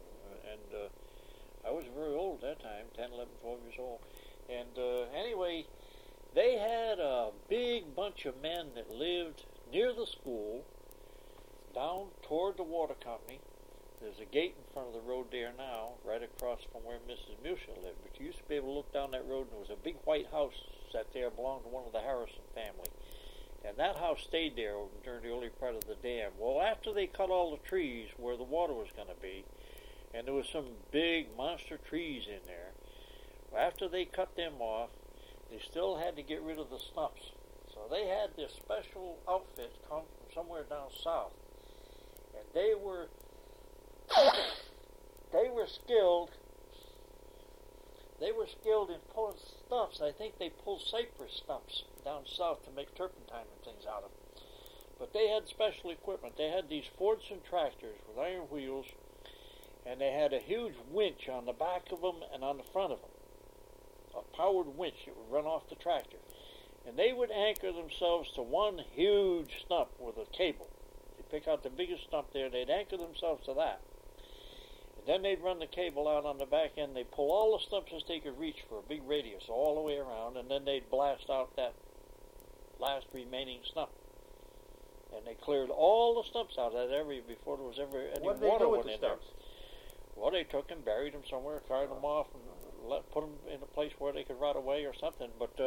S2: And I was very old at that time, 10, 11, 12 years old. And anyway, they had a big bunch of men that lived near the school, down toward the water company. There's a gate in front of the road there now, right across from where Mrs. Musha lived. But you used to be able to look down that road, and there was a big white house that there belonged to one of the Harrison family. And that house stayed there during the early part of the dam. Well, after they cut all the trees where the water was going to be, and there was some big monster trees in there, after they cut them off, they still had to get rid of the stumps. So they had this special outfit come from somewhere down south. And they were skilled in pulling stumps. I think they pulled cypress stumps down south to make turpentine and things out of. But they had special equipment. They had these Fordson tractors with iron wheels, and they had a huge winch on the back of them and on the front of them. A powered winch that would run off the tractor. And they would anchor themselves to one huge stump with a cable. They'd pick out the biggest stump there, they'd anchor themselves to that. And then they'd run the cable out on the back end. They'd pull all the stumps as they could reach for a big radius all the way around, and then they'd blast out that last remaining stump. And they cleared all the stumps out of that area before there was ever any water went in there. Well, they took them, buried them somewhere, carried them off, and put them in a place where they could rot away or something. But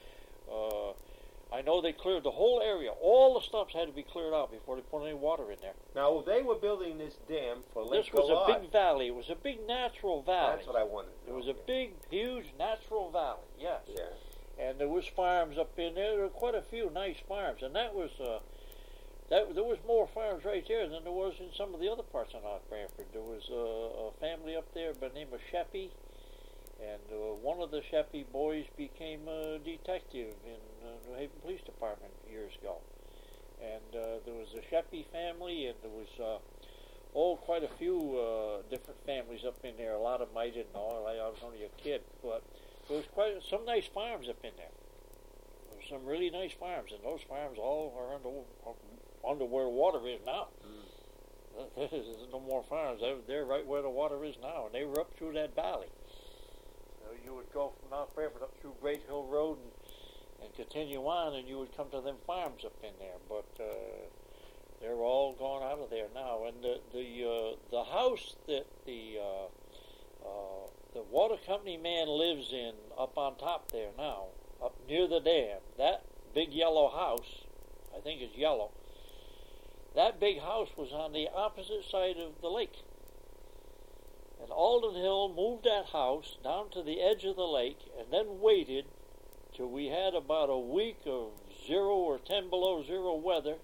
S2: I know they cleared the whole area. All the stumps had to be cleared out before they put any water in there.
S1: Now, they were building this dam for Lake
S2: This was a big valley. It was a big natural valley.
S1: That's what I wanted to know.
S2: It was a big, huge natural valley, yes.
S1: Yeah.
S2: And there was farms up in there. There were quite a few nice farms. And that was there was more farms right there than there was in some of the other parts of North Branford. There was a family up there by the name of Sheppy, and one of the Sheppy boys became a detective in New Haven Police Department years ago. And there was a Sheppy family, and there was quite a few different families up in there. A lot of them I didn't know. I was only a kid, but there was quite some nice farms up in there. There were some really nice farms, and those farms all are under where water is now. There's no more farms. They're right where the water is now, and they were up through that valley. So you would go from North Branford up through Great Hill Road and continue on, and you would come to them farms up in there. But they're all gone out of there now. And the house that the water company man lives in up on top there now, up near the dam, that big yellow house, I think it's yellow, that big house was on the opposite side of the lake. And Alden Hill moved that house down to the edge of the lake and then waited till we had about a week of 0 or 10 below 0 weather.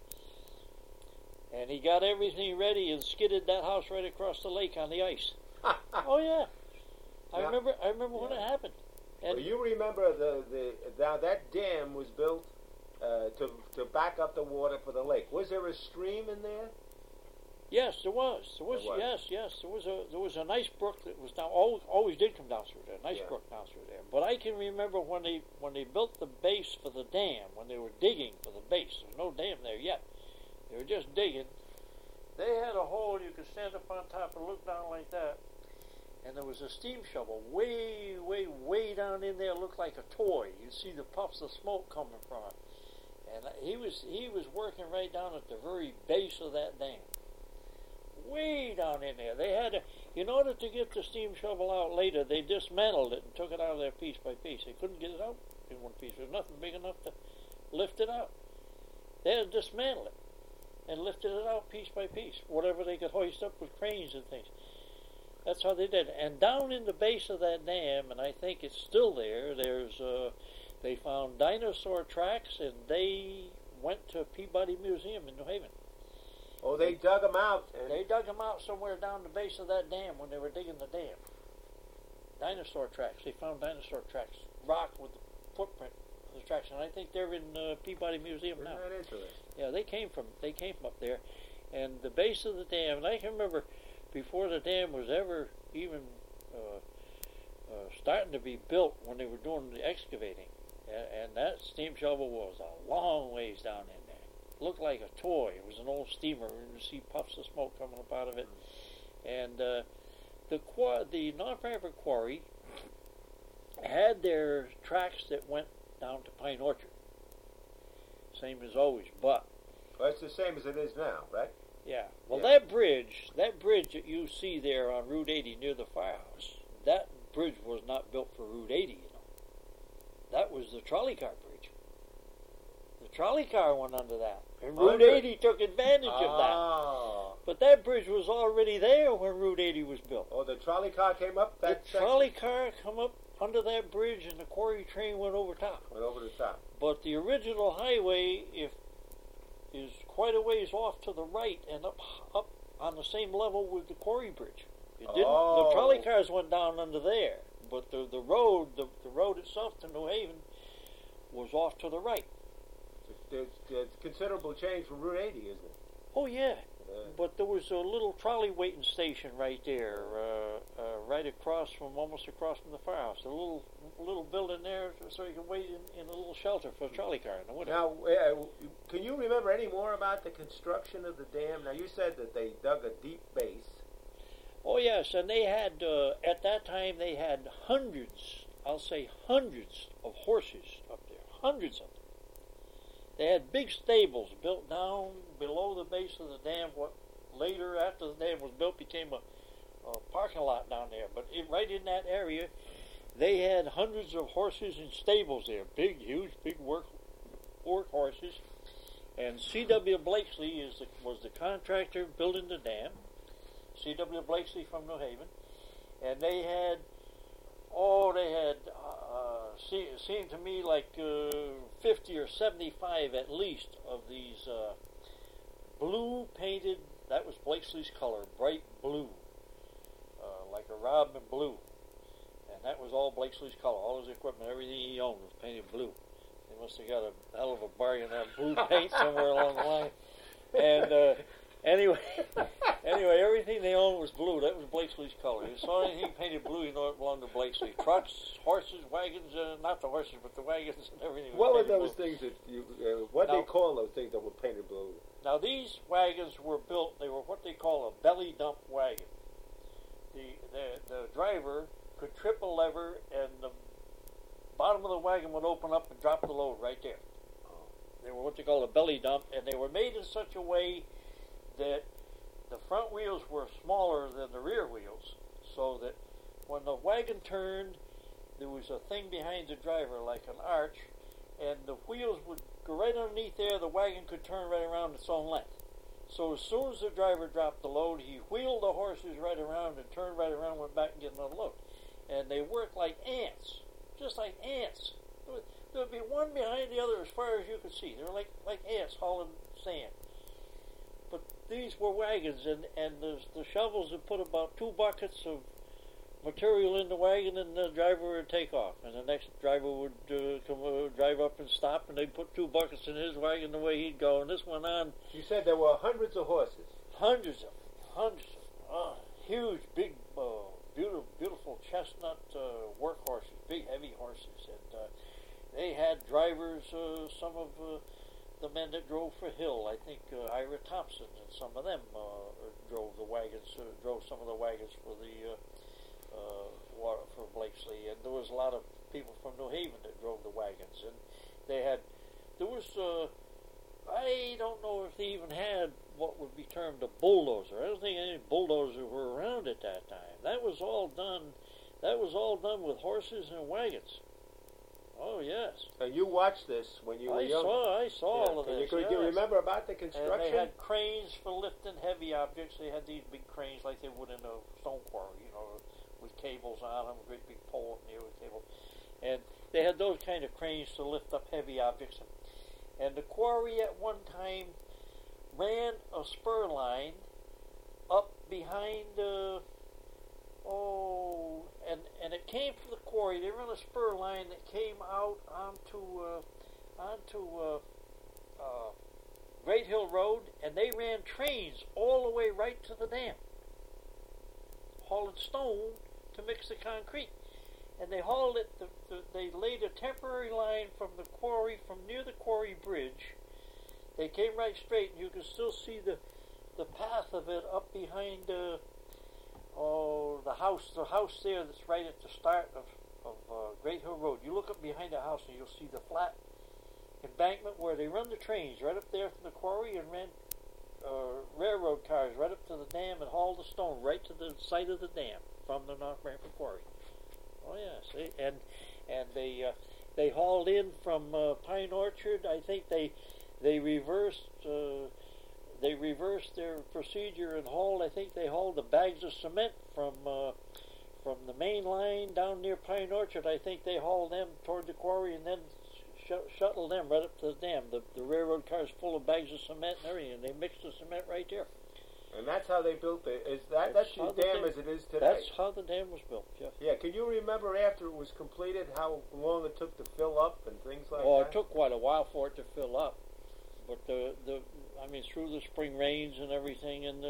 S2: And he got everything ready and skidded that house right across the lake on the ice. Oh yeah, I remember when it happened. And
S1: well, you remember that dam was built to back up the water for the lake. Was there a stream in there?
S2: Yes, there was. Yes. There was a nice brook that was down. Always did come down through there. Nice brook down through there. But I can remember when they built the base for the dam, when they were digging for the base. There's no dam there yet. They were just digging. They had a hole you could stand up on top and look down like that. And there was a steam shovel way, way, way down in there. It looked like a toy. You'd see the puffs of smoke coming from it. And he was working right down at the very base of that dam. Way down in there. They had to, in order to get the steam shovel out later, they dismantled it and took it out of there piece by piece. They couldn't get it out in one piece. There was nothing big enough to lift it out. They had to dismantle it and lifted it out piece by piece, whatever they could hoist up with cranes and things. That's how they did it. And down in the base of that dam, and I think it's still there, they found dinosaur tracks, and they went to Peabody Museum in New Haven.
S1: Oh, they dug them out.
S2: They dug them out somewhere down the base of that dam when they were digging the dam. Dinosaur tracks. They found dinosaur tracks, rock with the footprint of the tracks, and I think they're in Peabody Museum now.
S1: Isn't that interesting?
S2: Yeah, they came from up there, and the base of the dam. And I can remember before the dam was ever even starting to be built, when they were doing the excavating, and that steam shovel was a long ways down in there. Looked like a toy. It was an old steamer. You see puffs of smoke coming up out of it. And the North Branford Quarry had their tracks that went down to Pine Orchard. Same as always, but...
S1: Well, it's the same as it is now, right?
S2: Yeah. Well, that bridge that you see there on Route 80 near the firehouse, that bridge was not built for Route 80, you know. That was the trolley car bridge. The trolley car went under that. And Route 80 took advantage of that. But that bridge was already there when Route 80 was built.
S1: Oh, the trolley car came up that
S2: section? The trolley car come up under that bridge, and the quarry train went over top.
S1: Went over the top.
S2: But the original highway is quite a ways off to the right and up on the same level with the quarry bridge. It didn't. The trolley cars went down under there, but the road itself to New Haven was off to the right.
S1: There's considerable change from Route 80, isn't it?
S2: Oh, yeah. But there was a little trolley waiting station right there, almost across from the firehouse. A little building there so you can wait in a little shelter for a trolley car in the winter.
S1: Now, can you remember any more about the construction of the dam? Now, you said that they dug a deep base.
S2: Oh, yes, and they had, at that time, they had hundreds of horses up there, hundreds of them. They had big stables built down below the base of the dam. What later, after the dam was built, became a parking lot down there. But right in that area, they had hundreds of horses in stables there. Big, huge, big work horses. And C.W. Blakesley was the contractor building the dam. C.W. Blakesley from New Haven. And they had seemed to me like 50 or 75 at least of these blue painted. That was Blakesley's color, bright blue, like a robin blue. And that was all Blakesley's color. All his equipment, everything he owned was painted blue. They must have got a hell of a bargain on blue paint somewhere along the line. And anyway, everything they owned was blue. That was Blakesley's color. You saw anything painted blue, you know it belonged to Blakesley. Trucks, horses, wagons, not the horses, but the wagons and everything.
S1: What were those
S2: blue.
S1: things that you? What they call those things that were painted blue?
S2: Now these wagons were built. They were what they call a belly dump wagon. The driver could trip a lever, and the bottom of the wagon would open up and drop the load right there. They were what they call a belly dump, and they were made in such a way that the front wheels were smaller than the rear wheels, so that when the wagon turned, there was a thing behind the driver like an arch, and the wheels would go right underneath there. The wagon could turn right around its own length. So as soon as the driver dropped the load, he wheeled the horses right around and turned right around, went back and get another load. And they worked like ants, just like ants. There would be one behind the other as far as you could see. They were like ants hauling sand. But these were wagons, and the shovels would put about 2 buckets of material in the wagon, and the driver would take off. And the next driver would drive up and stop, and they'd put 2 buckets in his wagon the way he'd go. And this went on.
S1: You said there were hundreds of horses.
S2: Hundreds of them. Huge, big, beautiful chestnut work horses, big, heavy horses. And they had drivers, some of the men that drove for Hill. I think Ira Thompson and some of them drove the wagons, drove some of the wagons for the for Blakesley. And there was a lot of people from New Haven that drove the wagons. And I don't know if they even had what would be termed a bulldozer. I don't think any bulldozers were around at that time. That was all done with horses and wagons. Oh, yes.
S1: And you watched this when you were young.
S2: I saw all of this.
S1: Do you remember about the construction?
S2: And they had cranes for lifting heavy objects. They had these big cranes like they would in a stone quarry, with cables on them, a great big pole near the cable. And they had those kind of cranes to lift up heavy objects. And the quarry at one time ran a spur line up behind and it came from the quarry. They ran a spur line that came out onto Great Hill Road, and they ran trains all the way right to the dam, hauling stone to mix the concrete. And they hauled it. They laid a temporary line from the quarry, from near the quarry bridge. They came right straight, and you can still see the path of it up behind the house there that's right at the start of Great Hill Road. You look up behind the house, and you'll see the flat embankment where they run the trains right up there from the quarry, and ran railroad cars right up to the dam and hauled the stone right to the site of the dam from the North Branford quarry. Oh yes, and they hauled in from Pine Orchard. I think they reversed their procedure and hauled. I think they hauled the bags of cement from the main line down near Pine Orchard. I think they hauled them toward the quarry and then shuttled them right up to the dam. The railroad cars full of bags of cement and everything. And they mixed the cement right there.
S1: And that's how they built it. That's the dam as it is today.
S2: That's how the dam was built, Jeff.
S1: Yeah, can you remember after it was completed how long it took to fill up and things like that?
S2: Oh, it took quite a while for it to fill up. But through the spring rains and everything, and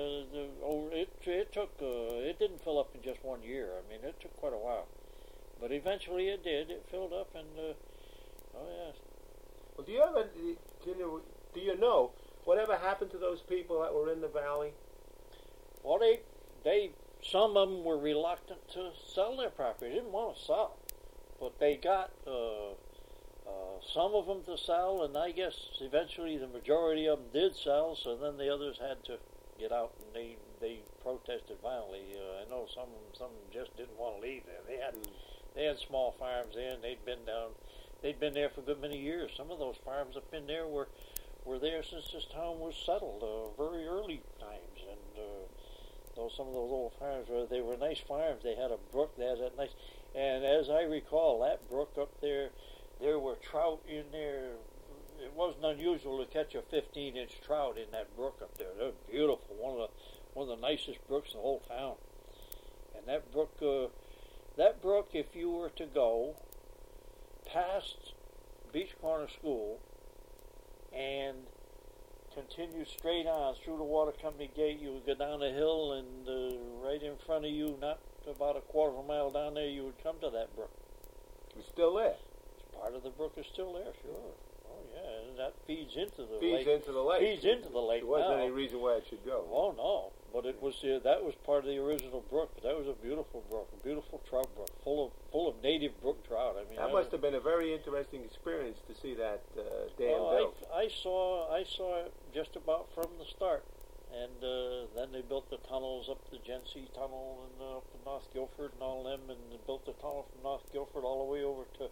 S2: it didn't fill up in just 1 year. I mean, it took quite a while. But eventually it did. It filled up, and oh yes.
S1: Well, do you know whatever happened to those people that were in the valley?
S2: Well, some of them were reluctant to sell their property. They didn't want to sell, but they got some of them to sell, and I guess eventually the majority of them did sell. So then the others had to get out, and they protested violently. I know some of them just didn't want to leave there. They had small farms there, and they'd been there for a good many years. Some of those farms up in there were there since this town was settled, very early times, and some of those old farms they were nice farms. They had a brook. They had that nice, and as I recall, that brook up there were trout in there it wasn't unusual to catch a 15-inch trout in that brook up there. They're beautiful. One of the nicest brooks in the whole town. And that brook, if you were to go past Beach Corner School and continue straight on through the water company gate, you would go down a hill, and right in front of you, not about a quarter of a mile down there, you would come to that brook.
S1: It's still there.
S2: Part of the brook is still there, sure. Oh yeah, and that feeds into the
S1: lake.
S2: Feeds into the lake.
S1: There wasn't
S2: now.
S1: any reason why it should go.
S2: Oh no, but it was that was part of the original brook. But that was a beautiful brook, a beautiful trout brook, full of native brook trout. I mean,
S1: that must have been a very interesting experience to see that dam built.
S2: I saw it just about from the start, and then they built the tunnels up the Genesee Tunnel and up to North Guilford and all them, and they built the tunnel from North Guilford all the way over to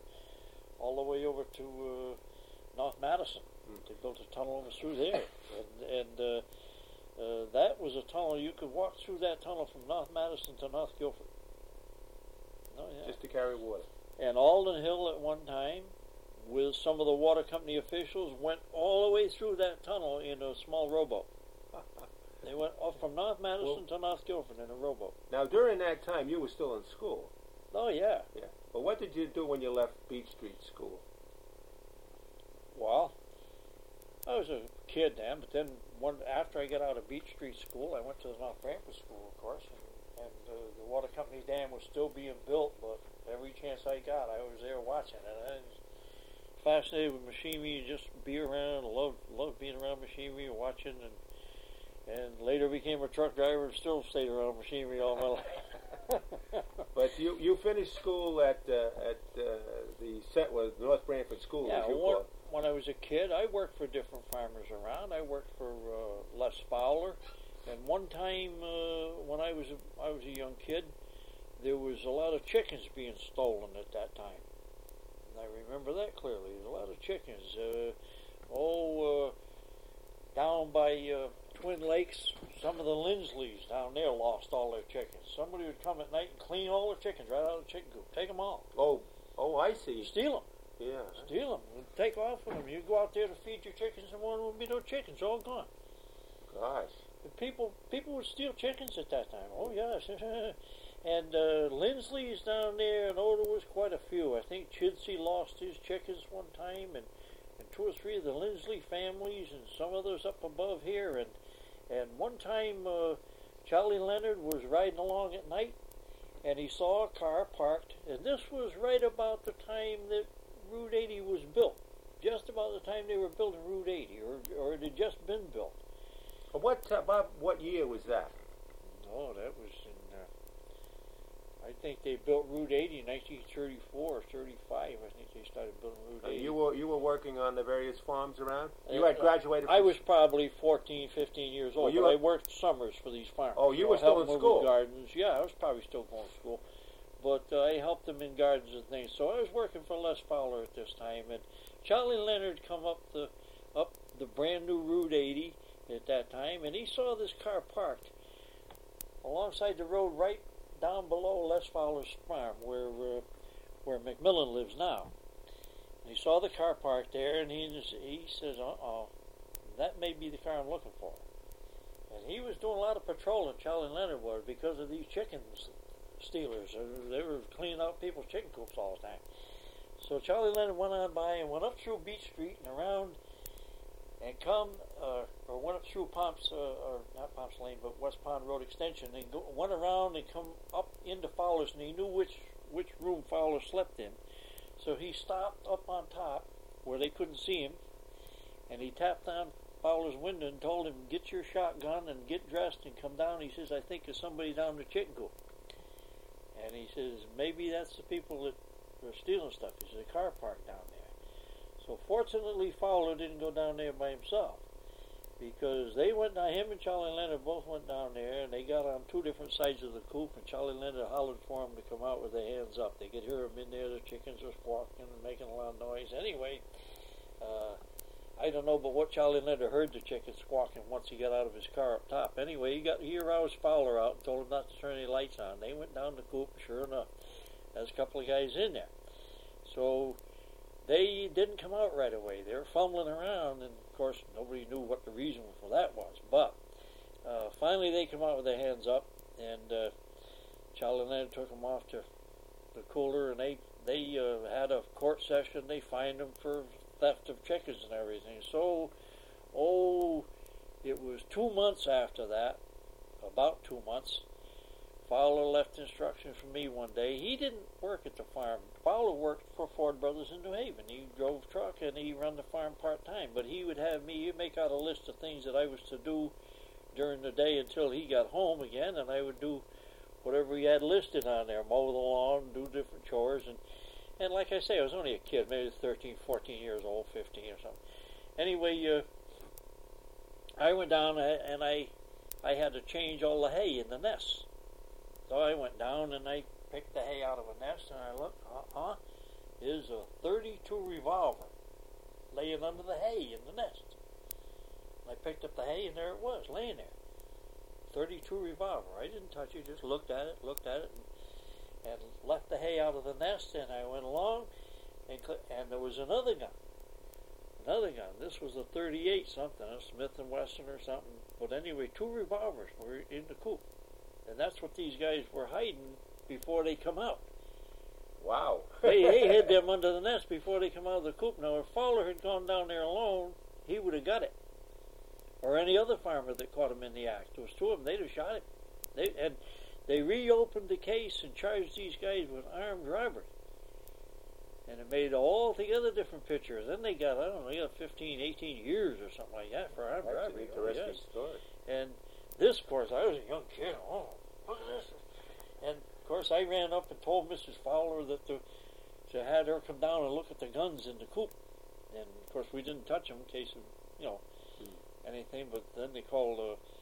S2: North Madison. They built a tunnel through there, and that was a tunnel. You could walk through that tunnel from North Madison to North Guilford. Oh, yeah.
S1: Just to carry water.
S2: And Alden Hill at one time, with some of the water company officials, went all the way through that tunnel in a small rowboat. They went off from North Madison to North Guilford in a rowboat.
S1: Now, during that time, you were still in school.
S2: Oh, yeah.
S1: Yeah. But what did you do when you left Beach Street School?
S2: Well, I was a kid then, but then after I got out of Beach Street School, I went to the North Branford School, of course, and the water company dam was still being built, but every chance I got, I was there watching it. I was fascinated with machinery, just be around, loved being around machinery and watching, and later became a truck driver and still stayed around machinery all my life.
S1: But you finished school at the North Branford School,
S2: yeah,
S1: as you call it.
S2: When I was a kid, I worked for different farmers around. I worked for Les Fowler, and one time when I was a young kid, there was a lot of chickens being stolen at that time. And I remember that clearly. There was a lot of chickens. Down by Twin Lakes, some of the Lindsleys down there lost all their chickens. Somebody would come at night and clean all the chickens right out of the chicken coop. Take them all.
S1: Oh, I see.
S2: Steal them.
S1: Yeah.
S2: Steal them. Take off with them. You go out there to feed your chickens, and one would be no chickens, all gone.
S1: Gosh.
S2: People would steal chickens at that time. Oh, yes. And Lindsley's down there, and there was quite a few. I think Chidsey lost his chickens one time, and two or three of the Lindsley families, and some others up above here. And one time, Charlie Leonard was riding along at night, and he saw a car parked, and this was right about the time that Route 80 was built. Just about the time they were building Route 80, or it had just been built.
S1: About what year was that?
S2: Oh, that was in, I think they built Route 80 in 1934 or 35. I think they started building Route 80.
S1: You were working on the various farms around? You had graduated?
S2: I was probably 14, 15 years old, but I worked summers for these farmers.
S1: Oh, you were still in school?
S2: Gardens. Yeah, I was probably still going to school. But I helped them in gardens and things. So I was working for Les Fowler at this time, and Charlie Leonard come up the brand new Route 80 at that time, and he saw this car parked alongside the road right down below Les Fowler's farm, where McMillan lives now. And he saw the car parked there, and he says, that may be the car I'm looking for. And he was doing a lot of patrolling, Charlie Leonard was, because of these chicken stealers. They were cleaning out people's chicken coops all the time. So Charlie Leonard went on by and went up through Beach Street and around and went up through not Pomps Lane, but West Pond Road Extension, and went around and come up into Fowler's, and he knew which room Fowler slept in. So he stopped up on top where they couldn't see him, and he tapped on Fowler's window and told him, get your shotgun and get dressed and come down. He says, I think there's somebody down the chicken coop. And he says, maybe that's the people that are stealing stuff. He says, a car parked down there. So fortunately, Fowler didn't go down there by himself, because they went down, him and Charlie Leonard both went down there, and they got on two different sides of the coop, and Charlie Leonard hollered for them to come out with their hands up. They could hear them in there, the chickens were squawking and making a loud noise. Anyway, I don't know but what Charlie Leonard heard the chickens squawking once he got out of his car up top. Anyway, he aroused Fowler out and told him not to turn any lights on. They went down the coop, sure enough, there's a couple of guys in there. So they didn't come out right away. They were fumbling around, and of course nobody knew what the reason for that was. But finally they come out with their hands up, and Charlie Leonard took them off to the cooler, and they had a court session. They fined them for theft of chickens and everything. So, it was 2 months after that, about 2 months, Fowler left instructions for me one day. He didn't work at the farm. Fowler worked for Ford Brothers in New Haven. He drove truck and he ran the farm part-time. But he would have me, he'd make out a list of things that I was to do during the day until he got home again, and I would do whatever he had listed on there, mow the lawn, do different chores. And like I say, I was only a kid, maybe 13, 14 years old, 15 or something. Anyway, I went down and I had to change all the hay in the nest. So I went down and I picked the hay out of a nest, and I looked, there's a .32 revolver laying under the hay in the nest. I picked up the hay, and there it was, laying there. .32 revolver. I didn't touch it, just looked at it, and left the hay out of the nest, and I went along, and there was another gun. This was a .38 something, a Smith & Wesson or something. But anyway, 2 revolvers were in the coop. And that's what these guys were hiding before they come out.
S1: Wow.
S2: they hid them under the nest before they come out of the coop. Now, if Fowler had gone down there alone, he would have got it. Or any other farmer that caught him in the act. There was 2 of them, they'd have shot him. They reopened the case and charged these guys with armed robbery. And it made altogether different pictures. Then they got, 15, 18 years or something like that for armed robbery.
S1: That's an interesting story.
S2: And this, of course, I was a young kid. Oh, look at this. And, of course, I ran up and told Mrs. Fowler that to have her come down and look at the guns in the coop. And, of course, we didn't touch them in case of, anything. But then she called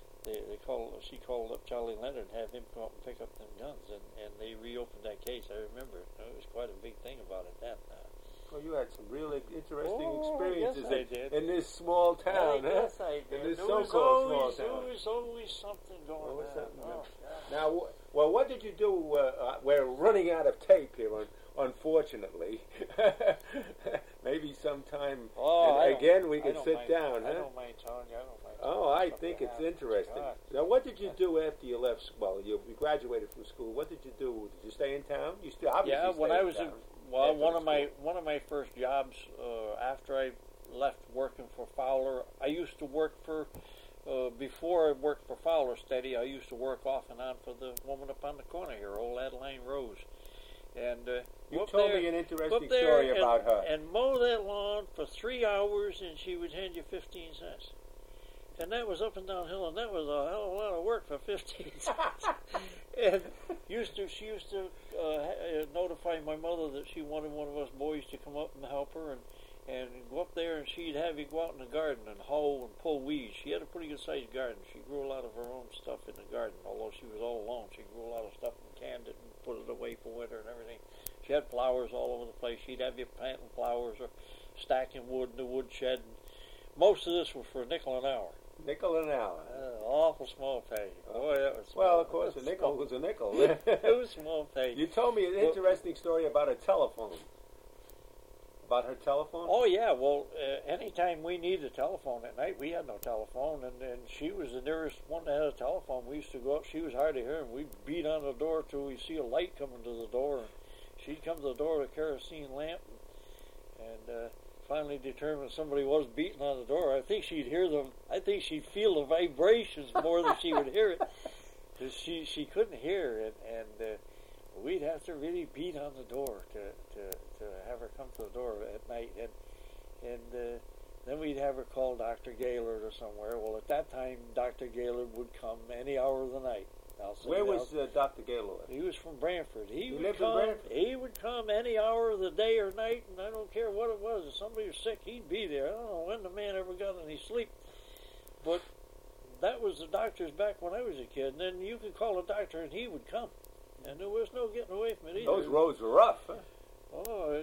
S2: up Charlie Leonard and had him come up and pick up them guns. And they reopened that case. I remember it. It was quite a big thing about it then.
S1: Well, you had some really interesting experiences
S2: yes,
S1: in this small town,
S2: Yes, I did.
S1: In this so-called small town.
S2: There was always something going on.
S1: Now, well, what did you do? We're running out of tape here, unfortunately. Maybe sometime again we can sit down.
S2: I don't mind telling you. I don't mind.
S1: Oh, I think it's interesting. Now, what did you do after you left? Well, you graduated from school. What did you do? Did you stay in town? You still obviously
S2: when I was
S1: in town.
S2: One of my first jobs after I left working for Fowler, I used to work for before I worked for Fowler steady. I used to work off and on for the woman up on the corner here, old Adeline Rose. And
S1: you told me an interesting story about her.
S2: And mow that lawn for 3 hours, and she would hand you 15 cents. And that was up and downhill, and that was a hell of a lot of work for 15 cents. And she used to notify my mother that she wanted one of us boys to come up and help her, and go up there, and she'd have you go out in the garden and hoe and pull weeds. She had a pretty good-sized garden. She grew a lot of her own stuff in the garden, although she was all alone. She grew a lot of stuff and canned it and put it away for winter and everything. She had flowers all over the place. She'd have you planting flowers or stacking wood in the woodshed. And most of this was for a nickel an hour.
S1: Nickel an hour.
S2: Awful small pay. Boy, that was small.
S1: Well, of course, a nickel was a nickel.
S2: It was small pay.
S1: You told me an interesting story about a telephone. About her telephone?
S2: Oh, yeah. Well, anytime we needed a telephone at night, we had no telephone, and she was the nearest one that had a telephone. We used to go up. She was hard to hear, and we'd beat on the door till we see a light coming to the door. And she'd come to the door with a kerosene lamp, and finally determined somebody was beating on the door. I think she'd feel the vibrations more than she would hear it. Because she couldn't hear, and we'd have to really beat on the door to have her come to the door at night, and then we'd have her call Dr. Gaylord or somewhere. Well, at that time, Dr. Gaylord would come any hour of the night.
S1: Where was Dr. Gaylord?
S2: He was from Brantford. He
S1: lived in Brantford?
S2: He would come any hour of the day or night, and I don't care what it was. If somebody was sick, he'd be there. I don't know when the man ever got any sleep. But that was the doctors back when I was a kid. And then you could call a doctor, and he would come. And there was no getting away from it either.
S1: Those roads were rough, huh?
S2: Oh,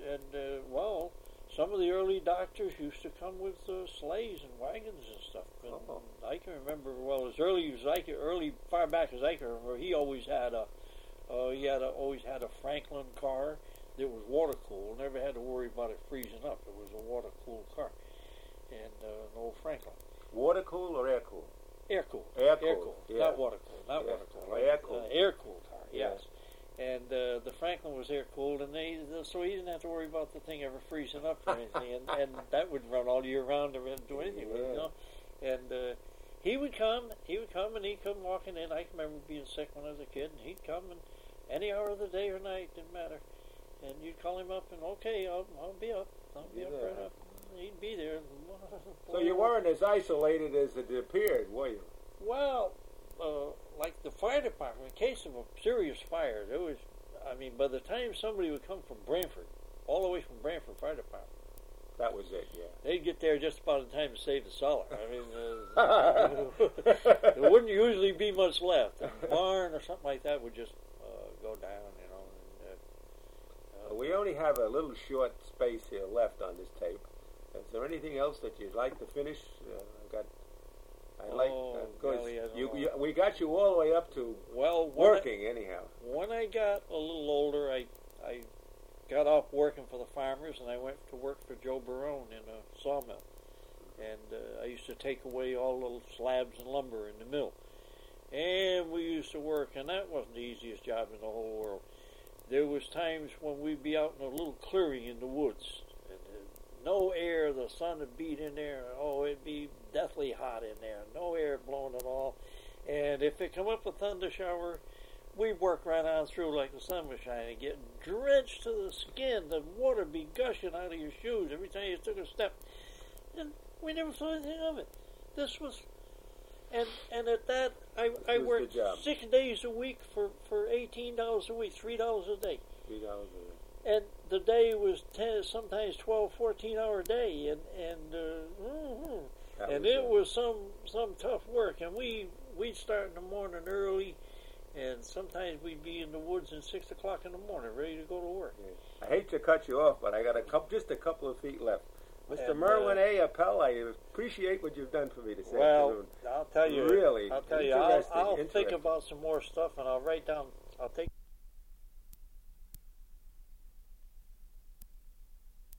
S2: well, some of the early doctors used to come with sleighs and wagons and stuff. And I can remember, well, as far back as I can remember, he always had always had a Franklin car It was water cooled. Never had to worry about it freezing up. It was a water cooled car, and an old Franklin.
S1: Water cooled or air cooled?
S2: Air cooled.
S1: Air cooled. Yeah.
S2: Not water cooled. Not water cooled.
S1: Air cooled.
S2: Air cooled car. Yes. And the Franklin was air cooled, and so he didn't have to worry about the thing ever freezing up or anything, and that would run all year round and do anything with it, you know. And he would come, and he'd come walking in. I can remember being sick when I was a kid, and he'd come, and any hour of the day or night, didn't matter. And you'd call him up, and okay, I'll be up. I'll be up right up. He'd be there.
S1: So you weren't as isolated as it appeared, were you?
S2: Well, like the fire department, in case of a serious fire, there was, I mean, by the time somebody would come from Branford, all the way from Branford Fire Department,
S1: that was it, yeah.
S2: they'd get there just about in time to save the cellar. I mean, there wouldn't usually be much left. A barn or something like that would just go down, you know.
S1: We only have a little short space here left on this tape. Is there anything else that you'd like to finish? We got you all the way up to working anyhow.
S2: When I got a little older, I got off working for the farmers, and I went to work for Joe Barone in a sawmill. And I used to take away all the slabs and lumber in the mill. And we used to work, and that wasn't the easiest job in the whole world. There was times when we'd be out in a little clearing in the woods, and no air, the sun would beat in there. Oh, it'd be deathly hot in there. No air blowing at all. And if it come up a thunder shower, we'd work right on through like the sun was shining, get drenched to the skin. The water be gushing out of your shoes every time you took a step. And we never saw anything of it. This was, and at that, I worked 6 days a week for $18 a week, $3 a day.
S1: $3 a day.
S2: And the day was 10, sometimes 12, 14-hour day, and it was some tough work. And we'd start in the morning early, and sometimes we'd be in the woods at 6 o'clock in the morning, ready to go to work.
S1: Yeah. I hate to cut you off, but I got just a couple of feet left. Mr. Merwin A. Appel, I appreciate what you've done for me this afternoon.
S2: I'll tell you.
S1: Really,
S2: I'll tell you. I'll think about some more stuff, and I'll write down. I'll take.